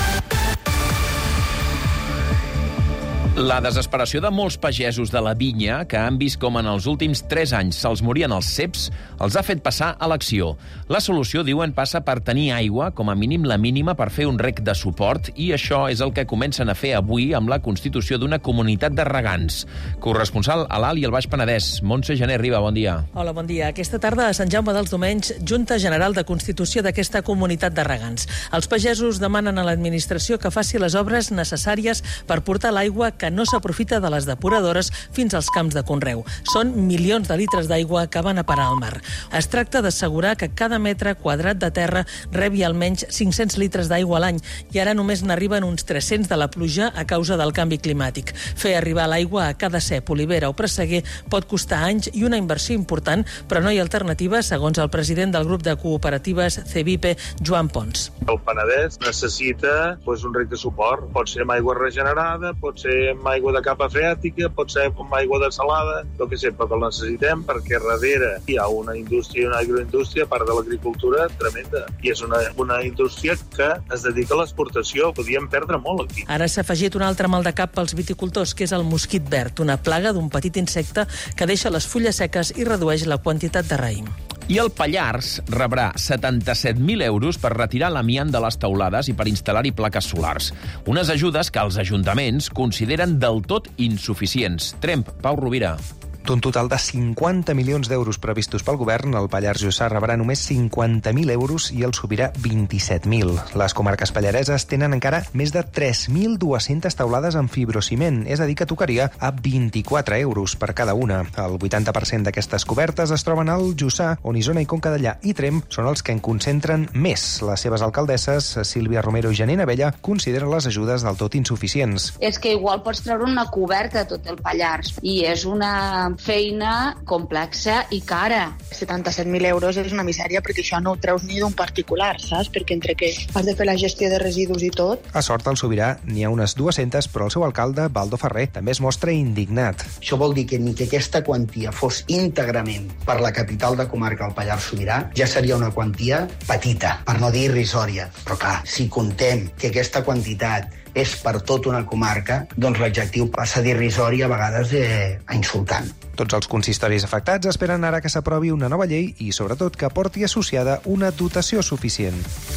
La desesperació de molts pagesos de la vinya, que han vist com en els últims tres anys se'ls morien els ceps, els ha fet passar a l'acció. La solució, diuen, passa per tenir aigua, com a mínim la mínima, per fer un rec de suport, i això és el que comencen a fer avui amb la constitució d'una comunitat de regants. Corresponsal a l'Alt i el Baix Penedès, Montse Gené Riba, bon dia. Hola, bon dia. Aquesta tarda a Sant Jaume dels Domenys, Junta General de Constitució d'aquesta comunitat de regants. Els pagesos demanen a l'administració que faci les obres necessàries per portar l'aigua que no s'aprofita de les depuradores fins als camps de conreu. Són milions de litres d'aigua que van a parar al mar. Es tracta d'assegurar que cada metre quadrat de terra rebi almenys cinc-cents litres d'aigua a l'any i ara només n'arriben uns tres-cents de la pluja a causa del canvi climàtic. Fer arribar l'aigua a cada cep, olivera o presseguer pot costar anys i una inversió important, però no hi ha alternativa, segons el president del grup de cooperatives Cevipe, Joan Pons. El Penedès necessita pues, un rec de suport. Pot ser amb aigua regenerada, pot ser amb aigua de capa freàtica, pot ser amb aigua de salada, el que sé, però que el necessitem perquè darrere hi ha una indústria, una agroindústria, part de l'agricultura tremenda. I és una, una indústria que es dedica a l'exportació. Podíem perdre molt aquí. Ara s'ha afegit un altre mal de cap pels viticultors, que és el mosquit verd, una plaga d'un petit insecte que deixa les fulles seques i redueix la quantitat de raïm. I el Pallars rebrà setanta-set mil euros per retirar l'amiant de les teulades i per instal·lar-hi plaques solars. Unes ajudes que els ajuntaments consideren del tot insuficients. Tremp, Pau Rovira. D'un total de cinquanta milions d'euros previstos pel govern, el Pallars Jussà rebrà només cinquanta mil euros i el Sobirà vint-i-set mil. Les comarques pallareses tenen encara més de tres mil dues-centes teulades amb fibrociment, és a dir, que tocaria a vint-i-quatre euros per cada una. El vuitanta per cent d'aquestes cobertes es troben al Jussà, on Isona i Conca Dellà i Tremp són els que en concentren més. Les seves alcaldesses, Sílvia Romero i Janina Abella, consideren les ajudes del tot insuficients. És que igual pots treure una coberta a tot el Pallars i és una feina complexa i cara. setanta-set mil euros és una misèria perquè això no ho treus ni d'un particular, saps? Perquè entre que has de fer la gestió de residus i tot... A Sort, al Sobirà, n'hi ha unes dues-centes, però el seu alcalde, Baldo Ferrer, també es mostra indignat. Això vol dir que ni que aquesta quantia fos íntegrament per la capital de comarca, el Pallars Sobirà, ja seria una quantia petita, per no dir irrisòria. Però clar, si contem que aquesta quantitat és per tota una comarca, doncs l'adjectiu passa d'irrisori a vegades eh, a insultant. Tots els consistoris afectats esperen ara que s'aprovi una nova llei i, sobretot, que porti associada una dotació suficient.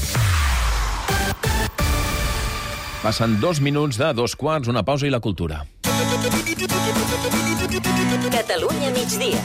Passen dos minuts de dos quarts, una pausa i la cultura. Catalunya migdia.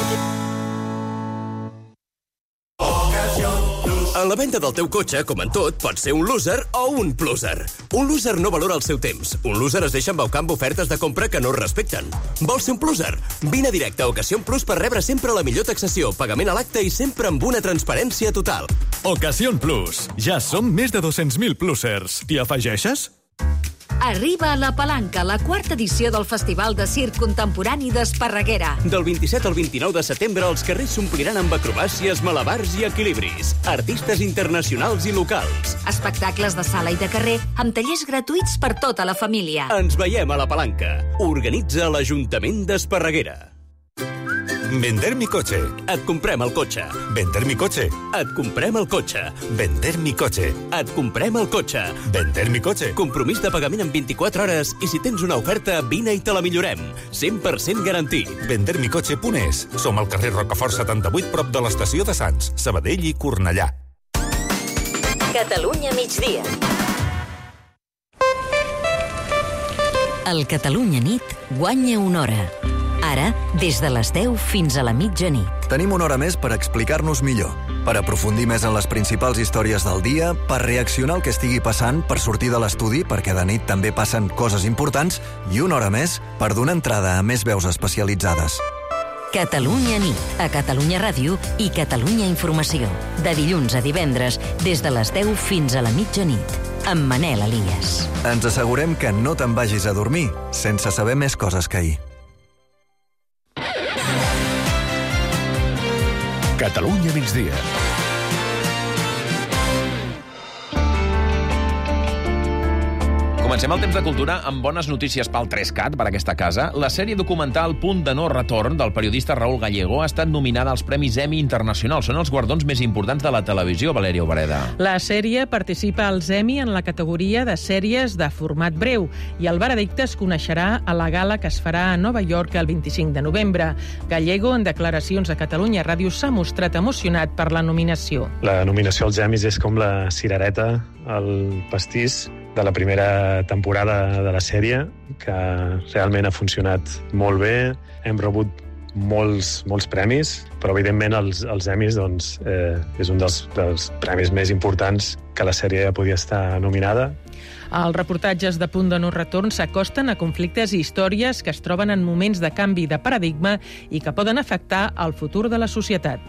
A la venda del teu cotxe, com en tot, pot ser un loser o un pluser. Un loser no valora el seu temps. Un loser es deixa embaucar amb ofertes de compra que no es respecten. Vols ser un pluser? Vine directe a Ocasión Plus per rebre sempre la millor taxació, pagament a l'acte i sempre amb una transparència total. Ocasión Plus. Ja som més de dos-cents mil plusers. T'hi afegeixes? Arriba a La Palanca, la quarta edició del Festival de Circ Contemporani d'Esparreguera. Del vint-i-set al vint-i-nou de setembre els carrers s'ompliran amb acrobàcies, malabars i equilibris. Artistes internacionals i locals. Espectacles de sala i de carrer amb tallers gratuïts per tota la família. Ens veiem a La Palanca. Organitza l'Ajuntament d'Esparreguera. Vender mi coche. Et comprem el cotxe. Vender mi coche. Et comprem el cotxe. Vender mi coche. Et comprem el cotxe. Vender mi coche. Compromís de pagament en vint-i-quatre hores i si tens una oferta, vine i te la millorem. cent per cent garantit. vender mi coche punt es. Som al carrer Rocafort setanta-vuit, prop de l'estació de Sants, Sabadell i Cornellà. Catalunya migdia. El Catalunya nit guanya una hora. Ara, des de les deu fins a la mitjanit. Tenim una hora més per explicar-nos millor, per aprofundir més en les principals històries del dia, per reaccionar al que estigui passant, per sortir de l'estudi, perquè de nit també passen coses importants, i una hora més per donar entrada a més veus especialitzades. Catalunya nit, a Catalunya Ràdio i Catalunya Informació. De dilluns a divendres, des de les deu fins a la mitjanit. Amb Manel Elias. Ens assegurem que no te'n vagis a dormir sense saber més coses que ahir. Catalunya migdia. Comencem el temps de cultura amb bones notícies pel tres cat, per aquesta casa. La sèrie documental Punt de no retorn del periodista Raúl Gallego ha estat nominada als Premis Emmy Internacional. Són els guardons més importants de la televisió, Valèria Obreda. La sèrie participa als Emmy en la categoria de sèries de format breu i el veredicte es coneixerà a la gala que es farà a Nova York el vint-i-cinc de novembre. Gallego, en declaracions a Catalunya Ràdio, s'ha mostrat emocionat per la nominació. La nominació als Emmys és com la cirereta, el pastís de la primera temporada de la sèrie, que realment ha funcionat molt bé. Hem rebut molts, molts premis, però evidentment els, els Emmys doncs, eh, és un dels, dels premis més importants que la sèrie podia estar nominada. Els reportatges de Punt de no retorn s'acosten a conflictes i històries que es troben en moments de canvi de paradigma i que poden afectar el futur de la societat.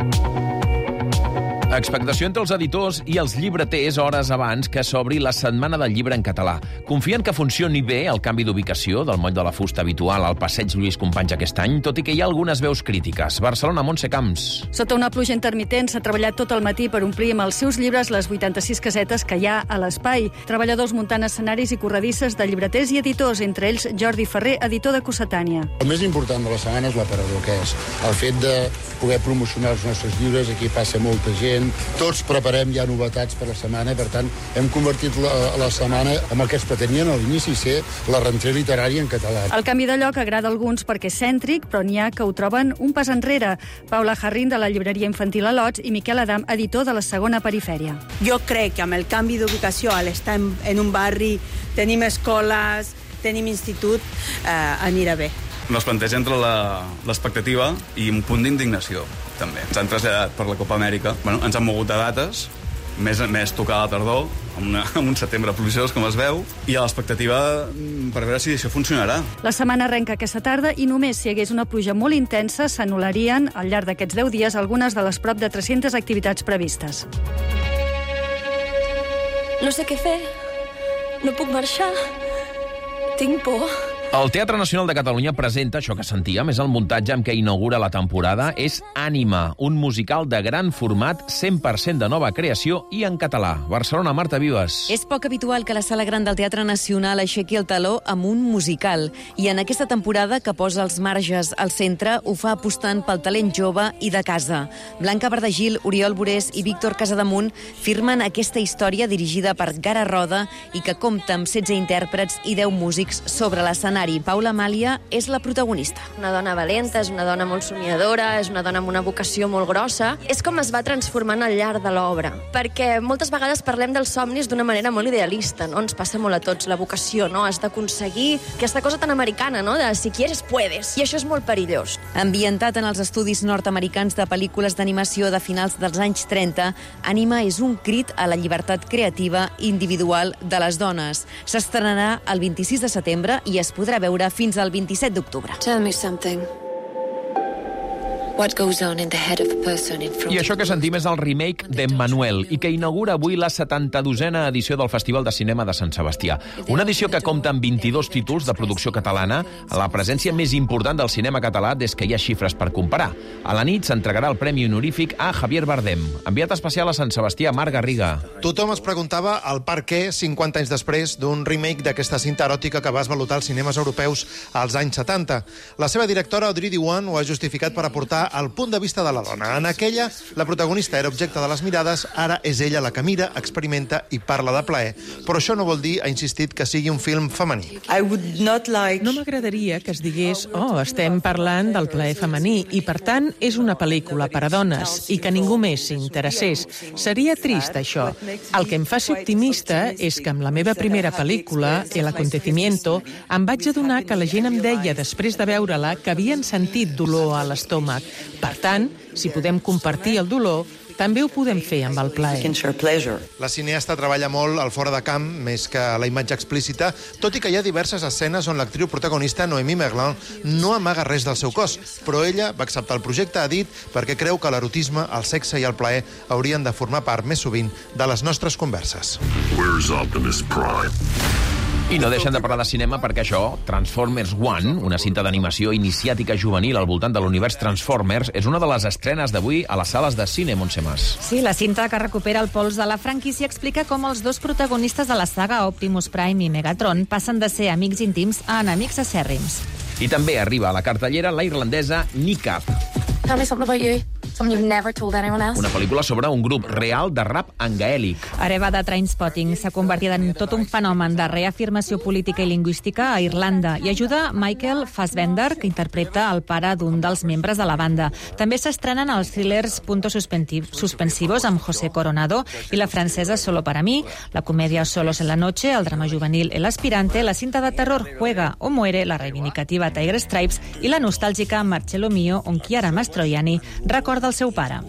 Expectació entre els editors i els llibreters hores abans que s'obri la Setmana del Llibre en català. Confien que funcioni bé el canvi d'ubicació del Moll de la Fusta habitual al Passeig Lluís Companys aquest any, tot i que hi ha algunes veus crítiques. Barcelona, Montse Camps. Sota una pluja intermitent s'ha treballat tot el matí per omplir amb els seus llibres les vuitanta-sis casetes que hi ha a l'espai. Treballadors muntant escenaris i corredisses de llibreters i editors, entre ells Jordi Ferrer, editor de Cossetània. El més important de la setmana és l'aparador, que és el fet de poder promocionar els nostres llibres. Aquí passa molta gent. Tots preparem ja novetats per la setmana, per tant, hem convertit la, la setmana amb el que es pretenien a l'inici ser la rentrée literària en català. El canvi de lloc agrada a alguns perquè és cèntric, però n'hi ha que ho troben un pas enrere. Paula Jarrín, de la llibreria infantil a Lots, i Miquel Adam, editor de la segona perifèria. Jo crec que amb el canvi d'ubicació, al estar en, en un barri, tenim escoles, tenim institut, eh, anirà bé. No es planteja entre l'expectativa i un punt d'indignació, també. Ens han traslladat per la Copa Amèrica. Bueno, ens han mogut a dates, més, més tocar a la tardor, amb, una, amb un setembre plujós, com es veu, i a l'expectativa per veure si això funcionarà. La setmana arrenca aquesta tarda i només si hi hagués una pluja molt intensa s'anul·larien, al llarg d'aquests deu dies, algunes de les prop de tres-centes activitats previstes. No sé què fer. No puc marxar. Tinc por. El Teatre Nacional de Catalunya presenta, això que sentíem, és el muntatge amb què inaugura la temporada, és Ànima, un musical de gran format, cent per cent de nova creació i en català. Barcelona, Marta Vives. És poc habitual que la Sala Gran del Teatre Nacional aixequi el taló amb un musical, i en aquesta temporada, que posa els marges al centre, ho fa apostant pel talent jove i de casa. Blanca Bardagil, Oriol Borés i Víctor Casademunt firmen aquesta història dirigida per Gara Roda i que compta amb setze intèrprets i deu músics sobre l'escenari. Paula Amàlia és la protagonista. Una dona valenta, és una dona molt somiadora, és una dona amb una vocació molt grossa. És com es va transformant al llarg de l'obra, perquè moltes vegades parlem dels somnis d'una manera molt idealista, no? Ens passa molt a tots, la vocació, no? Has d'aconseguir aquesta cosa tan americana, no? De si quieres, puedes. I això és molt perillós. Ambientat en els estudis nord-americans de pel·lícules d'animació de finals dels anys trenta, Ànima és un crit a la llibertat creativa individual de les dones. S'estrenarà el vint-i-sis de setembre i es podrà veure fins al vint-i-set d'octubre. Tell me something. what goes on in the head of a person in front I això que sentim és el remake d'Emmanuel i que inaugura avui la setanta-dosena edició del Festival de Cinema de Sant Sebastià. Una edició que compta amb vint-i-dos títols de producció catalana, la presència més important del cinema català des que hi ha xifres per comparar. A la nit s'entregarà el Premi Honorífic a Javier Bardem. Enviat especial a Sant Sebastià, Marc Garriga. Tothom es preguntava el per què, cinquanta anys després, d'un remake d'aquesta cinta eròtica que va esvalutar els cinemes europeus als anys setanta. La seva directora, Audrey Diwan, ho ha justificat per aportar el punt de vista de la dona. En aquella, la protagonista era objecte de les mirades, ara és ella la que mira, experimenta i parla de plaer. Però això no vol dir, ha insistit, que sigui un film femení. Like... No m'agradaria que es digués oh, estem parlant del plaer femení i, per tant, és una pel·lícula per a dones i que ningú més s'interessés. Seria trist, això. El que em fa ser optimista és que amb la meva primera pel·lícula, El Acontecimiento, em vaig adonar que la gent em deia, després de veure-la, que havien sentit dolor a l'estómac. Per tant, si podem compartir el dolor, també ho podem fer amb el plaer. La cineasta treballa molt al fora de camp, més que la imatge explícita, tot i que hi ha diverses escenes on l'actriu protagonista, Noémie Merlan, no amaga res del seu cos, però ella va acceptar el projecte, ha dit, perquè creu que l'erotisme, el sexe i el plaer haurien de formar part més sovint de les nostres converses. Where's Optimus Prime? I no deixen de parlar de cinema perquè això, Transformers One, una cinta d'animació iniciàtica juvenil al voltant de l'univers Transformers, és una de les estrenes d'avui a les sales de cine, Montse Mas. Sí, la cinta que recupera el pols de la franquícia explica com els dos protagonistes de la saga, Optimus Prime i Megatron, passen de ser amics íntims a enemics acèrrims. I també arriba a la cartellera la irlandesa Nick Up. Tell me something about you. Something you've never told anyone else. Una pel·lícula sobre un grup real de rap en gaèlic. Hereva de Trainspotting s'ha convertit en tot un fenomen de reafirmació política i lingüística a Irlanda i ajuda Michael Fassbender, que interpreta el pare d'un dels membres de la banda. També s'estrenen els thrillers Puntos Suspensivos amb José Coronado i la francesa Solo para mí, la comèdia Solos en la noche, el drama juvenil El aspirante, la cinta de terror Juega o muere, la reivindicativa Tiger Stripes i la nostàlgica Marcello Mio, on Chiara Mastroianni recorda el seu pare.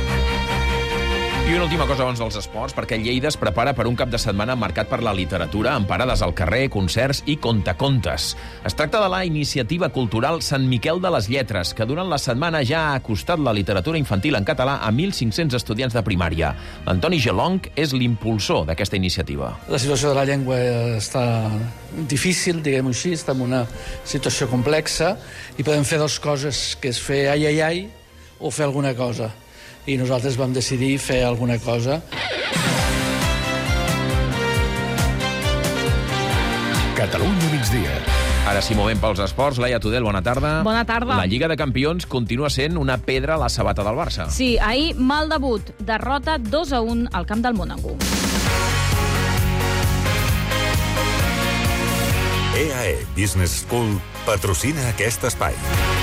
I una última cosa abans dels esports, perquè Lleida es prepara per un cap de setmana marcat per la literatura, amb parades al carrer, concerts i contacontes. Es tracta de la iniciativa cultural Sant Miquel de les Lletres, que durant la setmana ja ha acostat la literatura infantil en català a mil cinc-cents estudiants de primària. Antoni Gelong és l'impulsor d'aquesta iniciativa. La situació de la llengua està difícil, diguem-ho així, està en una situació complexa i podem fer dues coses, que és fer ai, ai, ai, o fer alguna cosa. I nosaltres vam decidir fer alguna cosa. Catalunya migdia. Ara sí, movem pels esports. Laia Tudel, bona tarda. Bona tarda. La Lliga de Campions continua sent una pedra a la sabata del Barça. Sí, ahir mal debut. Derrota dos a un al camp del Mónaco. E A E Business School patrocina aquest espai.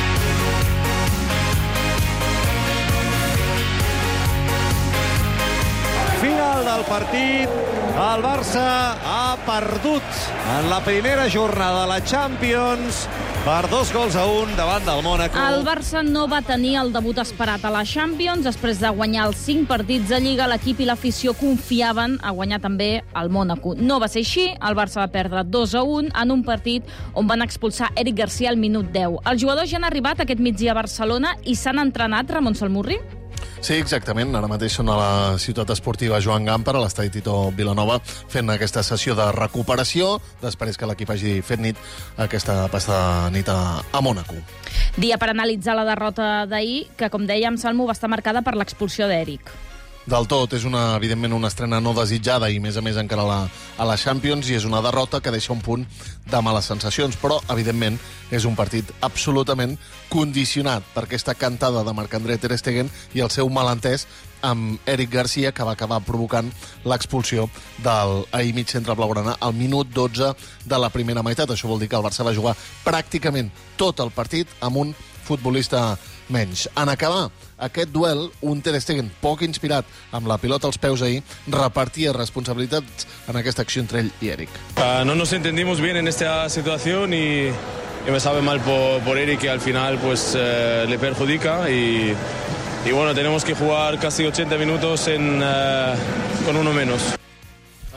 Final del partit, el Barça ha perdut en la primera jornada de la Champions per dos gols a un davant del Mónaco. El Barça no va tenir el debut esperat a la Champions. Després de guanyar els cinc partits de Lliga, l'equip i l'afició confiaven a guanyar també el Mónaco. No va ser així, el Barça va perdre dos a un en un partit on van expulsar Eric Garcia al minut deu. Els jugadors ja han arribat aquest migdia a Barcelona i s'han entrenat, Ramon Salmurri? Sí, exactament. Ara mateix són a la ciutat esportiva Joan Gamper, a l'estadi Tito Vilanova, fent aquesta sessió de recuperació després que l'equip hagi fet nit aquesta passada nit a, a Mónaco. Dia per analitzar la derrota d'ahir, que, com dèiem, Salmo, va estar marcada per l'expulsió d'Eric. Del tot, és una, evidentment una estrena no desitjada i, a més a més, encara a la, a la Champions, i és una derrota que deixa un punt de males sensacions, però, evidentment, és un partit absolutament condicionat per aquesta cantada de Marc-André Ter Stegen i el seu malentès amb Eric Garcia, que va acabar provocant l'expulsió del ahir mig centre blaugrana al minut dotze de la primera meitat. Això vol dir que el Barça va jugar pràcticament tot el partit amb un futbolista menys. En acabar aquest duel, un Ter Stegen poc inspirat amb la pilota als peus ahir repartia responsabilitats en aquesta acció entre ell i Eric. Uh, no nos entendimos bien en esta situación y, y me sabe mal por, por Eric, que al final pues uh, le perjudica y, y bueno, tenemos que jugar casi ochenta minutos en, uh, con uno menos.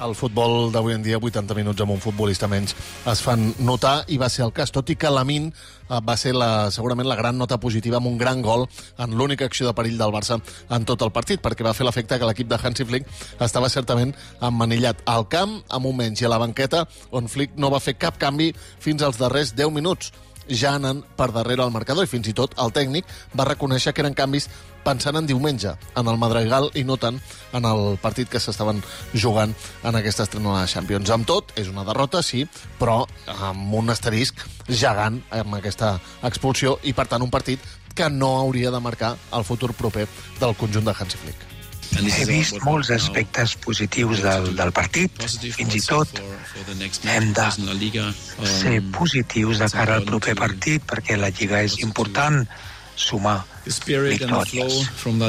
El futbol d'avui en dia, vuitanta minuts amb un futbolista menys, es fan notar, i va ser el cas, tot i que Lamine va ser la, segurament la gran nota positiva amb un gran gol en l'única acció de perill del Barça en tot el partit, perquè va fer l'efecte que l'equip de Hansi Flick estava certament emmanillat al camp, amb un menys, i a la banqueta, on Flick no va fer cap canvi fins als darrers deu minuts, ja anant per darrere el marcador, i fins i tot el tècnic va reconèixer que eren canvis pensant en diumenge, en el Madrigal, i no tant en el partit que s'estaven jugant en aquesta estrena de Champions. Amb tot, és una derrota, sí, però amb un asterisc gegant amb aquesta expulsió, i per tant un partit que no hauria de marcar el futur proper del conjunt de Hansi Flick. He vist molts aspectes positius del, del partit. Fins i tot hem de ser positius de cara al proper partit, perquè la Lliga és important, sumar victòries.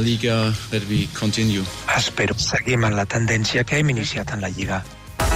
Espero que seguim en la tendència que hem iniciat en la Lliga.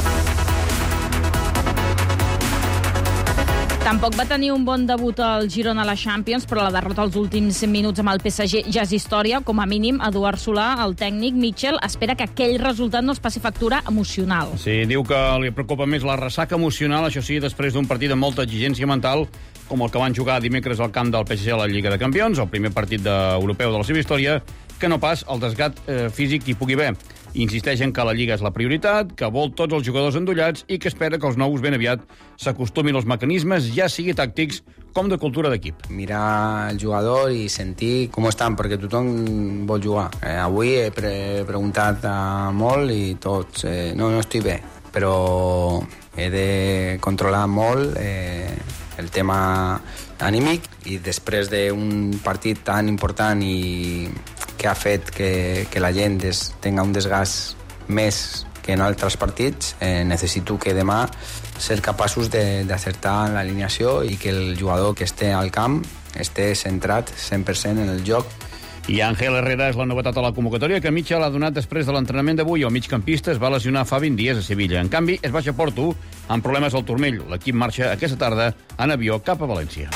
Tampoc va tenir un bon debut al Girona a la Champions, però la derrota als últims minuts amb el P S G ja és història. Com a mínim, Eduard Solà, el tècnic Mitchell, espera que aquell resultat no es passi factura emocional. Sí, diu que li preocupa més la ressaca emocional, això sí, després d'un partit amb molta exigència mental, com el que van jugar dimecres al camp del P S G a la Lliga de Campions, el primer partit de europeu de la seva història, que no pas el desgat eh, físic hi pugui haver. Insisteix en que la Lliga és la prioritat, que vol tots els jugadors endollats i que espera que els nous ben aviat s'acostumin als mecanismes, ja sigui tàctics com de cultura d'equip. Mirar el jugador i sentir com estan, perquè tothom vol jugar. Eh, avui he pre preguntat uh, molt i tots, eh, no, no estic bé, però he de controlar molt eh, el tema anímic, i després d'un partit tan important i que ha fet que, que la gent des, tenga un desgast més que en altres partits, eh, necessito que demà ser capaços d'acertar l'alineació i que el jugador que esté al camp esté centrat cent per cent en el joc. I Ángel Herrera és la novetat a la convocatòria que Mitchell ha donat després de l'entrenament d'avui. El migcampista es va lesionar fa vint dies a Sevilla. En canvi, es baixa a Porto amb problemes al turmell. L'equip marxa aquesta tarda en avió cap a València.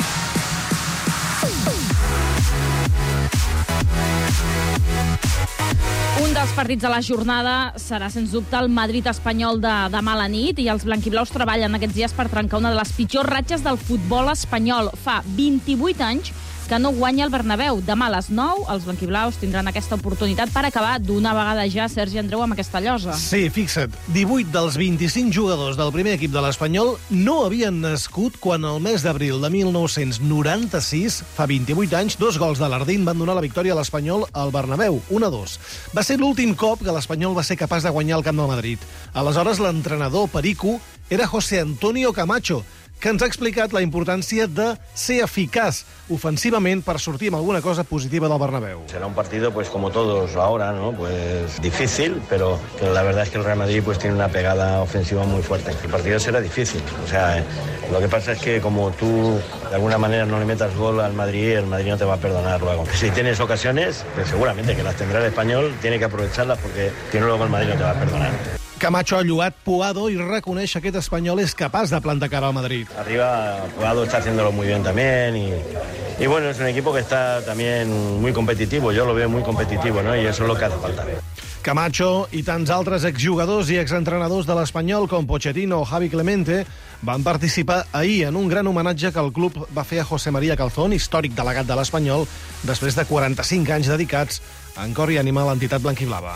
Un dels partits de la jornada serà, sens dubte, el Madrid-Espanyol de demà a la nit, i els blanquiblaus treballen aquests dies per trencar una de les pitjors ratxes del futbol espanyol. Fa vint-i-vuit anys que no guanya el Bernabéu. Demà a les nou, els blanquiblaus tindran aquesta oportunitat per acabar d'una vegada ja, Sergi Andreu, amb aquesta llosa. Sí, fixa't, divuit dels vint-i-cinc jugadors del primer equip de l'Espanyol no havien nascut quan el mes d'abril de mil nou-cents noranta-sis, fa vint-i-vuit anys, dos gols de Lardín van donar la victòria a l'Espanyol al Bernabéu, un a dos. Va ser l'últim cop que l'Espanyol va ser capaç de guanyar el Camp del Madrid. Aleshores, l'entrenador Perico era José Antonio Camacho, que ens ha explicat la importància de ser eficaç ofensivament per sortir amb alguna cosa positiva del Bernabéu. Será un partido, pues como todos ahora, ¿no? Pues difícil, pero que la verdad es que el Real Madrid pues tiene una pegada ofensiva muy fuerte. El partido será difícil, o sea, eh, lo que pasa es que como tú de alguna manera no le metas gol al Madrid, el Madrid no te va a perdonar luego. Si tienes ocasiones, pues seguramente que las tendrá el Español, tiene que aprovecharlas porque si no luego el Madrid no te va a perdonar. Camacho ha lloat Puado i reconeix que aquest Espanyol és capaç de plantar cara al Madrid. Arriba Puado está haciéndolo muy bien también y, y bueno, es un equipo que está también muy competitivo, yo lo veo muy competitivo, ¿no? Y eso es lo que hace falta. Camacho i tants altres exjugadors i exentrenadors de l'Espanyol com Pochettino o Javi Clemente van participar ahir en un gran homenatge que el club va fer a José María Calzón, històric delegat de l'Espanyol, després de quaranta-cinc anys dedicats en cor i ànima a l'entitat blanquiblava.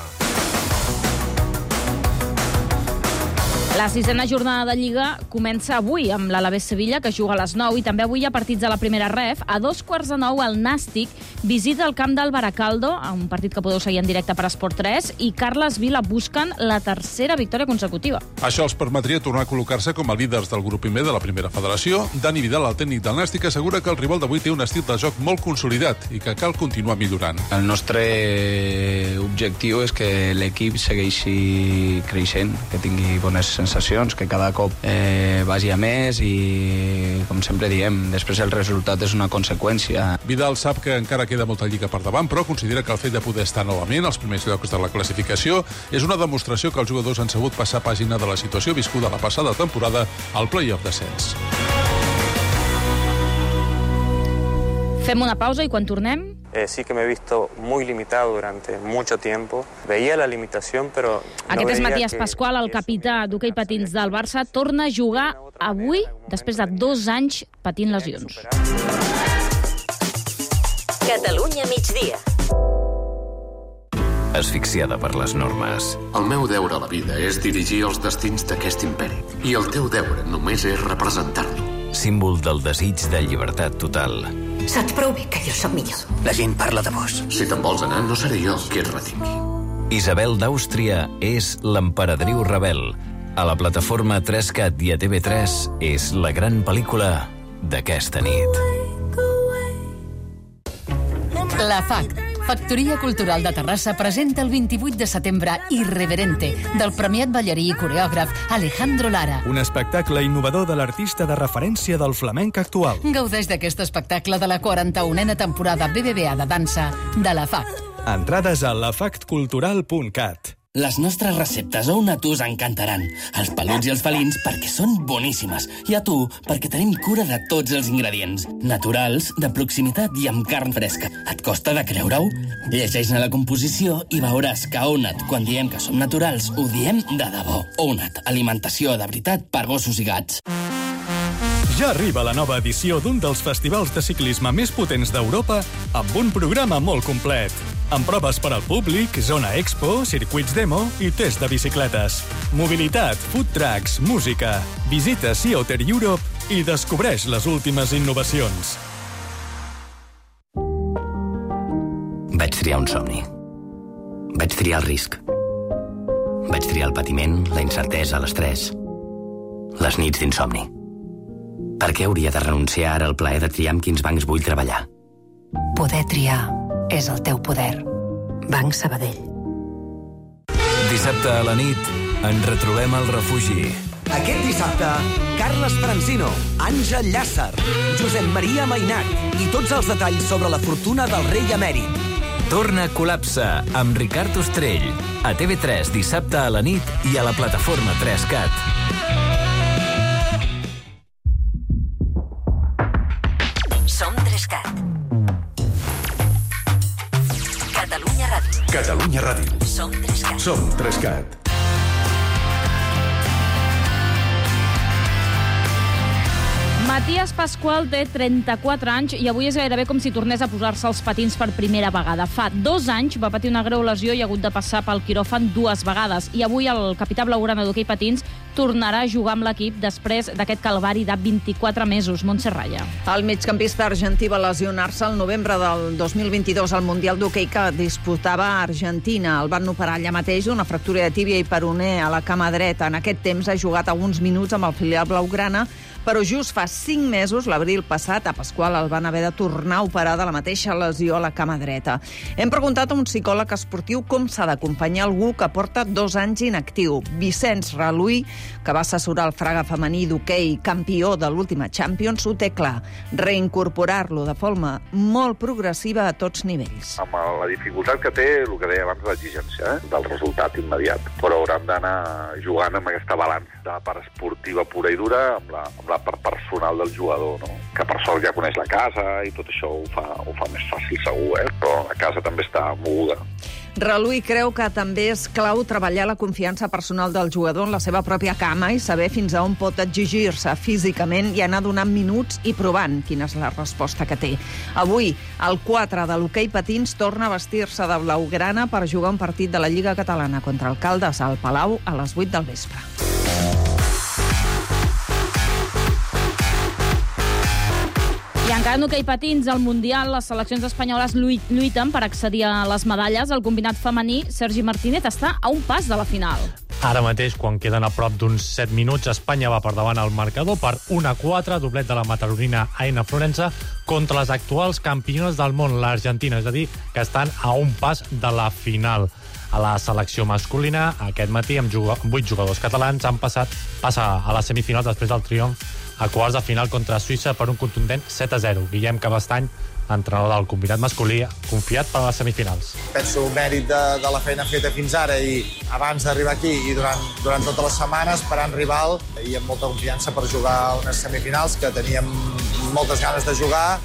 La sisena jornada de Lliga comença avui amb l'Alavés Sevilla, que juga a les nou, i també avui hi ha partits de la primera ref. A dos quarts de nou, el Nàstic visita el camp del Baracaldo, un partit que podeu seguir en directe per Esport tres, i Carles Vila busquen la tercera victòria consecutiva. Això els permetria tornar a col·locar-se com a líders del grup primer de la primera federació. Dani Vidal, el tècnic del Nàstic, assegura que el rival d'avui té un estil de joc molt consolidat i que cal continuar millorant. El nostre objectiu és que l'equip segueixi creixent, que tingui bones sensacions, que cada cop eh, vagi a més i, com sempre diem, després el resultat és una conseqüència. Vidal sap que encara queda molta lliga per davant, però considera que el fet de poder estar novament als primers llocs de la classificació és una demostració que els jugadors han sabut passar pàgina de la situació viscuda la passada temporada al play-off descens. Fem una pausa i quan tornem... Eh, sí que me he visto muy limitado durante mucho tiempo. Veía la limitación, però... Aquest és Matías Pascual, el capità d'hoquei patins del Barça. Torna a jugar avui, després de dos anys patint lesions. Catalunya migdia. Asfixiada per les normes. El meu deure a la vida és dirigir els destins d'aquest imperi. I el teu deure només és representar-lo. Símbol del desig de llibertat total. Saps prou bé que jo soc millor. La gent parla de vos. Si te'n vols anar, no seré jo qui et retingui. Isabel d'Àustria és l'emperadriu rebel. A la plataforma tres cat i a T V tres és la gran pel·lícula d'aquesta nit. La F A C, Factoria Cultural de Terrassa, presenta el vint-i-vuit de setembre Irreverente, del premiat ballarí i coreògraf Alejandro Lara. Un espectacle innovador de l'artista de referència del flamenc actual. Gaudeix d'aquest espectacle de la quaranta-unena temporada B B V A de dansa de la F A C. Entrades a la factcultural punt cat. Les nostres receptes a un a tu us encantaran. Els peluts i els felins perquè són boníssimes. I a tu perquè tenim cura de tots els ingredients. Naturals, de proximitat i amb carn fresca. Et costa de creure-ho? Llegeix-ne la composició i veuràs que a Onat, quan diem que som naturals, ho diem de debò. Onat, alimentació de veritat per gossos i gats. Ja arriba la nova edició d'un dels festivals de ciclisme més potents d'Europa amb un programa molt complet. Amb proves per al públic, zona expo, circuits demo i test de bicicletes. Mobilitat, food trucks, música. Visita Sea Otter Europe i descobreix les últimes innovacions. Vaig triar un somni. Vaig triar el risc. Vaig triar el patiment, la incertesa, l'estrès. Les nits d'insomni. Per què hauria de renunciar ara al plaer de triar amb quins bancs vull treballar? Poder triar és el teu poder. Banc Sabadell. Dissabte a la nit ens retrobem al refugi. Aquest dissabte, Carles Francino, Àngel Llàcer, Josep Maria Mainat i tots els detalls sobre la fortuna del rei emèrit. Torna Col·lapse amb Ricard Ostrell. A T V tres dissabte a la nit i a la plataforma tres cat. Som tres cat. Catalunya Ràdio. Catalunya Ràdio. Som tres cat. Som tres cat. Matías Pascual té trenta-quatre anys i avui és gairebé com si tornés a posar-se els patins per primera vegada. Fa dos anys va patir una greu lesió i ha hagut de passar pel quiròfan dues vegades. I avui el capità blaugrana d'hoquei patins tornarà a jugar amb l'equip després d'aquest calvari de vint-i-quatre mesos. Montse Raya. El migcampista argentí va lesionar-se el novembre del dos mil vint-i-dos al Mundial d'Hoquei que disputava a Argentina. El van operar allà mateix d'una fractura de tíbia i peroné a la cama dreta. En aquest temps ha jugat alguns minuts amb el filial blaugrana, però just fa cinc mesos, l'abril passat, a Pasqual el van haver de tornar a operar de la mateixa lesió a la cama dreta. Hem preguntat a un psicòleg esportiu com s'ha d'acompanyar algú que porta dos anys inactiu. Vicenç Raluí, que va assessorar el Fraga femení d'hoquei campió de l'última Champions, ho té clar. Reincorporar-lo de forma molt progressiva a tots nivells. Amb la dificultat que té, el que deia abans, l'exigència eh? del resultat immediat. Però hauran d'anar jugant amb aquesta balança de part esportiva pura i dura amb la, amb la part personal del jugador, no? Que per sort ja coneix la casa i tot això ho fa, ho fa més fàcil segur, eh? Però la casa també està moguda. Raluí creu que també és clau treballar la confiança personal del jugador en la seva pròpia cama i saber fins a on pot exigir-se físicament i anar donant minuts i provant quina és la resposta que té. Avui, el quatre de l'hoquei patins torna a vestir-se de blaugrana per jugar un partit de la Lliga Catalana contra el Caldes al Palau a les vuit del vespre. I encara en hoquei patins, al Mundial, les seleccions espanyoles lluiten per accedir a les medalles. El combinat femení, Sergi Martínez, està a un pas de la final. Ara mateix, quan queden a prop d'uns set minuts, Espanya va per davant al marcador per un a quatre, doblet de la mataronina Aina Florença contra les actuals campiones del món, l'Argentina, és a dir, que estan a un pas de la final. A la selecció masculina, aquest matí, amb vuit jugadors catalans, han passat passa a les semifinals després del triomf a quarts de final contra Suïssa per un contundent set a zero. Guillem Cabestany, entrenador del combinat masculí, confiat per a les semifinals. Penso mèrit de, de la feina feta fins ara i abans d'arribar aquí i durant, durant totes les setmanes esperant rival i amb molta confiança per jugar unes semifinals que teníem moltes ganes de jugar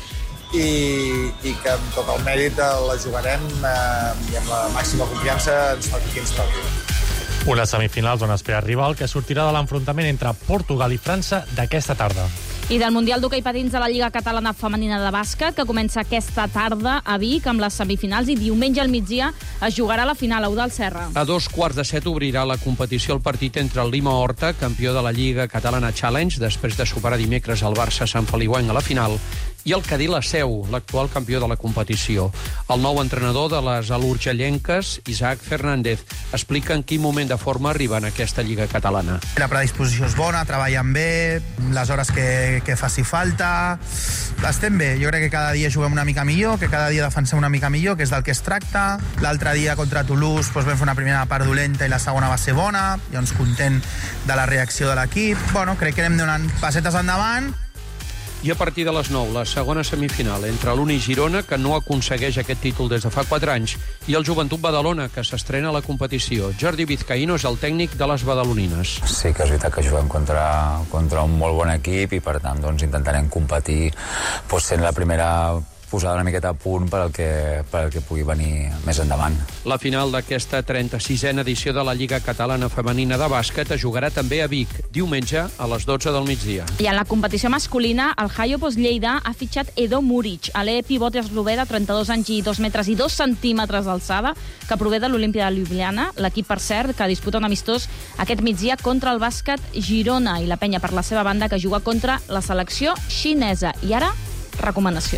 i, i que amb tot el mèrit la jugarem eh, i amb la màxima confiança ens toqui qui ens toqui. Unes semifinals on espera rival que sortirà de l'enfrontament entre Portugal i França d'aquesta tarda. I del Mundial d'Hoquei Patins de la Lliga Catalana Femenina de Bàsquet, que comença aquesta tarda a Vic amb les semifinals, i diumenge al migdia es jugarà la final a Eudald Serra. A dos quarts de set obrirà la competició el partit entre el Lima Horta, campió de la Lliga Catalana Challenge, després de superar dimecres el Barça Sant Feliuenc a la final, i el Cadí la Seu, l'actual campió de la competició. El nou entrenador de les alurgellenques, Isaac Fernández, explica en quin moment de forma arriba en aquesta Lliga Catalana. La predisposició és bona, treballen bé, les hores que, que faci falta, estem bé. Jo crec que cada dia juguem una mica millor, que cada dia defensem una mica millor, que és del que es tracta. L'altre dia contra Toulouse doncs, vam fer una primera part dolenta i la segona va ser bona, llavors content de la reacció de l'equip. Bueno, crec que anem donant passetes endavant. I a partir de les nou, la segona semifinal entre l'Uni Girona, que no aconsegueix aquest títol des de fa quatre anys, i el Joventut Badalona, que s'estrena a la competició. Jordi Vizcaíno és el tècnic de les badalonines. Sí que és veritat que juguem contra, contra un molt bon equip i, per tant, doncs, intentarem competir doncs, sent la primera posar una miqueta a punt per al que, per al que pugui venir més endavant. La final d'aquesta trenta-sisena edició de la Lliga Catalana Femenina de Bàsquet es jugarà també a Vic, diumenge a les dotze del migdia. I en la competició masculina, el Jaiopos Lleida ha fitxat Edo Muric, a l'E pivot eslové de trenta-dos anys i dos metres i dos centímetres d'alçada, que prové de l'Olimpia de Ljubljana, l'equip, per cert, que disputa un amistós aquest migdia contra el bàsquet Girona, i la penya, per la seva banda, que juga contra la selecció xinesa. I ara, recomanació.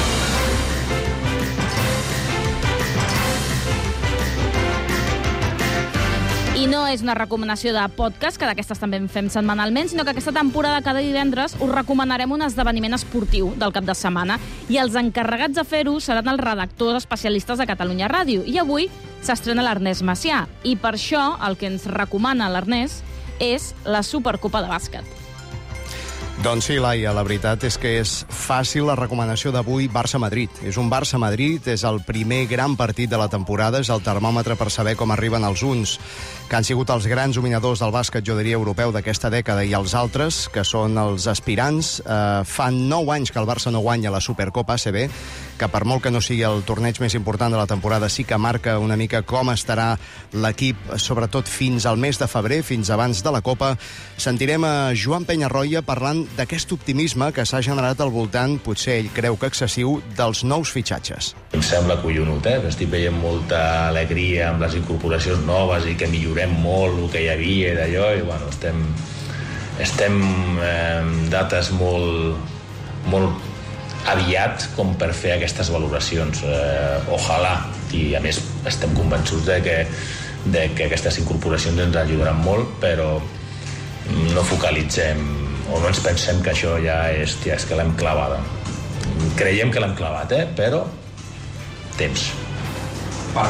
I no és una recomanació de podcast, que d'aquestes també en fem setmanalment, sinó que aquesta temporada, cada divendres, us recomanarem un esdeveniment esportiu del cap de setmana, i els encarregats de fer-ho seran els redactors especialistes de Catalunya Ràdio. I avui s'estrena l'Ernest Macià, i per això el que ens recomana l'Ernest és la Supercopa de Bàsquet. Doncs sí, Laia, la veritat és que és fàcil la recomanació d'avui Barça-Madrid. És un Barça-Madrid, és el primer gran partit de la temporada, és el termòmetre per saber com arriben els uns, que han sigut els grans dominadors del bàsquet, jo diria, europeu d'aquesta dècada, i els altres, que són els aspirants. Eh, fa nou anys que el Barça no guanya la Supercopa A C B, que per molt que no sigui el torneig més important de la temporada, sí que marca una mica com estarà l'equip, sobretot fins al mes de febrer, fins abans de la Copa. Sentirem a Joan Penyarroia parlant d'aquest optimisme que s'ha generat al voltant, potser ell creu que excessiu, dels nous fitxatges. Em sembla collonut, eh? Estic veient molta alegria amb les incorporacions noves i que millorem molt el que hi havia i d'allò, i bueno, estem, estem eh, dates molt, molt aviat com per fer aquestes valoracions. Eh, ojalà, i a més estem convençuts de que, de que aquestes incorporacions ens ajudaran molt, però no focalitzem o no ens pensem que això ja és, ja és que l'hem clavada. Creiem que l'hem clavat, eh? Però temps. Va.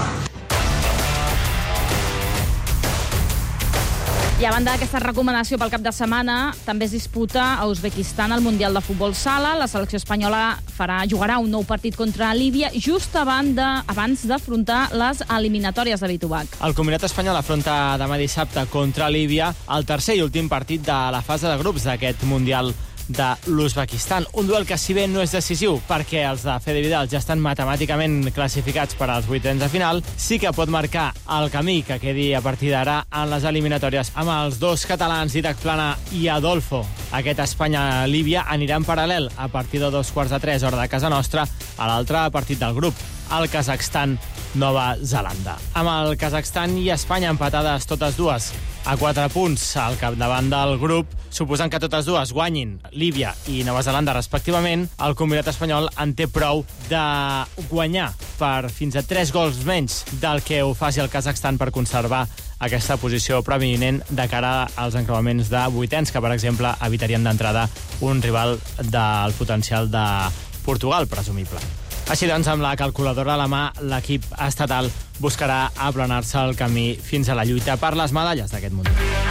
I a banda d'aquesta recomanació pel cap de setmana, també es disputa a Uzbekistan el Mundial de Futbol Sala. La selecció espanyola farà, jugarà un nou partit contra Líbia just abans de, abans d'afrontar les eliminatòries de Bitubac. El combinat espanyol afronta demà dissabte contra Líbia el tercer i últim partit de la fase de grups d'aquest Mundial de l'Uzbekistan. Un duel que, si bé no és decisiu perquè els de Fede Vidal ja estan matemàticament classificats per als vuitens de final, sí que pot marcar el camí que quedi a partir d'ara en les eliminatòries amb els dos catalans, Didac Plana i Adolfo. Aquest Espanya-Líbia anirà en paral·lel a partir de dos quarts de tres, hora de casa nostra, a l'altre partit del grup, el Kazakhstan-Nova Zelanda. Amb el Kazakhstan i Espanya empatades totes dues a quatre punts al capdavant del grup, suposant que totes dues guanyin Líbia i Nova Zelanda respectivament, el combinat espanyol en té prou de guanyar per fins a tres gols menys del que ho faci el Kazakhstan per conservar aquesta posició prominent de cara als encreuaments de vuitens, que, per exemple, evitarien d'entrada un rival del potencial de Portugal, presumible. Així doncs, amb la calculadora a la mà, l'equip estatal buscarà aplanar-se el camí fins a la lluita per les medalles d'aquest Mundial.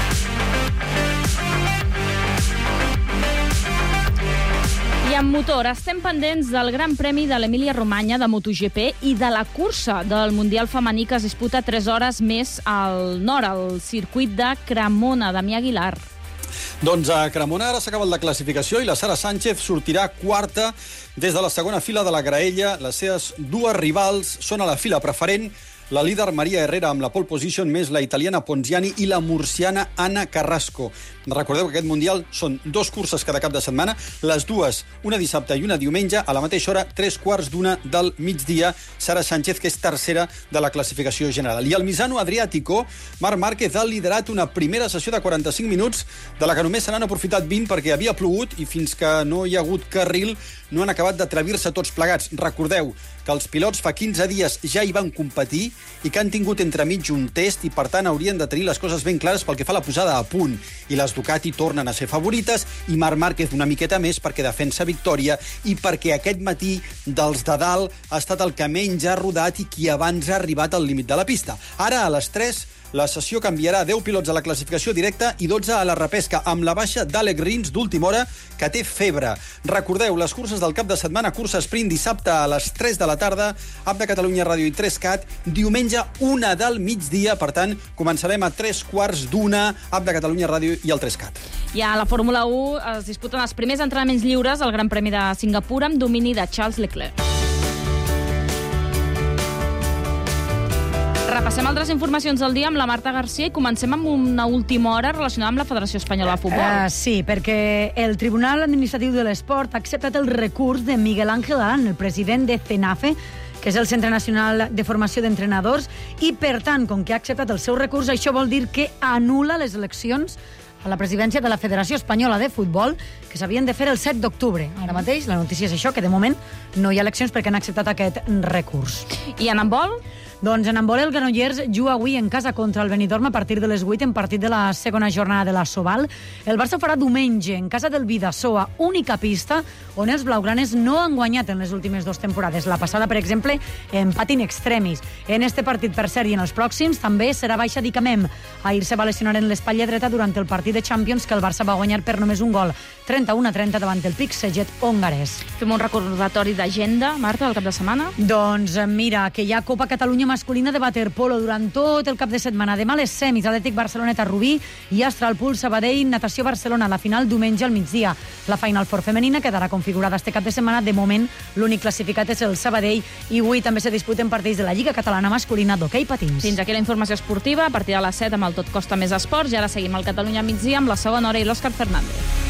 I en motor, estem pendents del Gran Premi de l'Emília-Romanya de MotoGP i de la cursa del Mundial femení que es disputa tres hores més al nord, al circuit de Cremona, Damià Aguilar. Doncs a Cremona ara s'acaba la classificació i la Sara Sánchez sortirà quarta des de la segona fila de la graella. Les seves dues rivals són a la fila preferent, la líder Maria Herrera amb la pole position, més la italiana Ponziani i la murciana Anna Carrasco. Recordeu que aquest Mundial són dos curses cada cap de setmana, les dues, una dissabte i una diumenge, a la mateixa hora, tres quarts d'una del migdia. Sara Sánchez, que és tercera de la classificació general. I al Misano Adriàtico, Marc Márquez ha liderat una primera sessió de quaranta-cinc minuts, de la que només se n'han aprofitat vint perquè havia plogut i fins que no hi ha hagut carril no han acabat d'atrevir-se tots plegats. Recordeu que els pilots fa quinze dies ja hi van competir i que han tingut entremig un test i, per tant, haurien de tenir les coses ben clares pel que fa a la posada a punt. I les Ducati tornen a ser favorites i Marc Márquez una miqueta més perquè defensa victòria i perquè aquest matí dels de dalt ha estat el que menys ha rodat i qui abans ha arribat al límit de la pista. Ara, a les tres, la sessió canviarà. deu pilots a la classificació directa i dotze a la repesca, amb la baixa d'Àlex Rins d'última hora, que té febre. Recordeu, les curses del cap de setmana, cursa sprint dissabte a les tres de la tarda, App de Catalunya Ràdio i tres cat, diumenge una del migdia, per tant, començarem a tres quarts d'una, App de Catalunya Ràdio i el tres cat. I a la Fórmula u es disputen els primers entrenaments lliures al Gran Premi de Singapur amb domini de Charles Leclerc. Repassem altres informacions del dia amb la Marta Garcia i comencem amb una última hora relacionada amb la Federació Espanyola de Futbol. Uh, sí, perquè el Tribunal Administratiu de l'Esport ha acceptat el recurs de Miguel Ángel Arán, el president de CENAFE, que és el Centre Nacional de Formació d'Entrenadors, i, per tant, com que ha acceptat el seu recurs, això vol dir que anul·la les eleccions a la presidència de la Federació Espanyola de Futbol, que s'havien de fer el set d'octubre. Ara mateix, la notícia és això, que de moment no hi ha eleccions perquè han acceptat aquest recurs. I en handbol? Doncs en handbol el Granollers juga avui en casa contra el Benidorm a partir de les vuit en partit de la segona jornada de la Sobal. El Barça farà diumenge en casa del Bidasoa, única pista on els blaugranes no han guanyat en les últimes dues temporades. La passada, per exemple, empat in extremis. En este partit, per cert, i en els pròxims, també serà baixa d'Icamem. Ahir se va lesionar en l'espatlla dreta durant el partit de Champions que el Barça va guanyar per només un gol, trenta-u a trenta davant el Pic Seget hongarès. Fem un recordatori d'agenda, Marta, del cap de setmana? Doncs mira, que hi ha Copa Catalunya masculina de waterpolo durant tot el cap de setmana. Demà les semis, Atlètic Barceloneta Rubí i Astralpool Sabadell, Natació Barcelona, la final diumenge al migdia. La Final Four femenina quedarà configurada este cap de setmana. De moment, l'únic classificat és el Sabadell i avui també se disputen partits de la Lliga Catalana masculina d'hoquei patins. Fins aquí la informació esportiva, a partir de les set amb el Tot Costa Més Esports, i ara seguim al Catalunya migdia amb la segona hora i l'Òscar Fernández.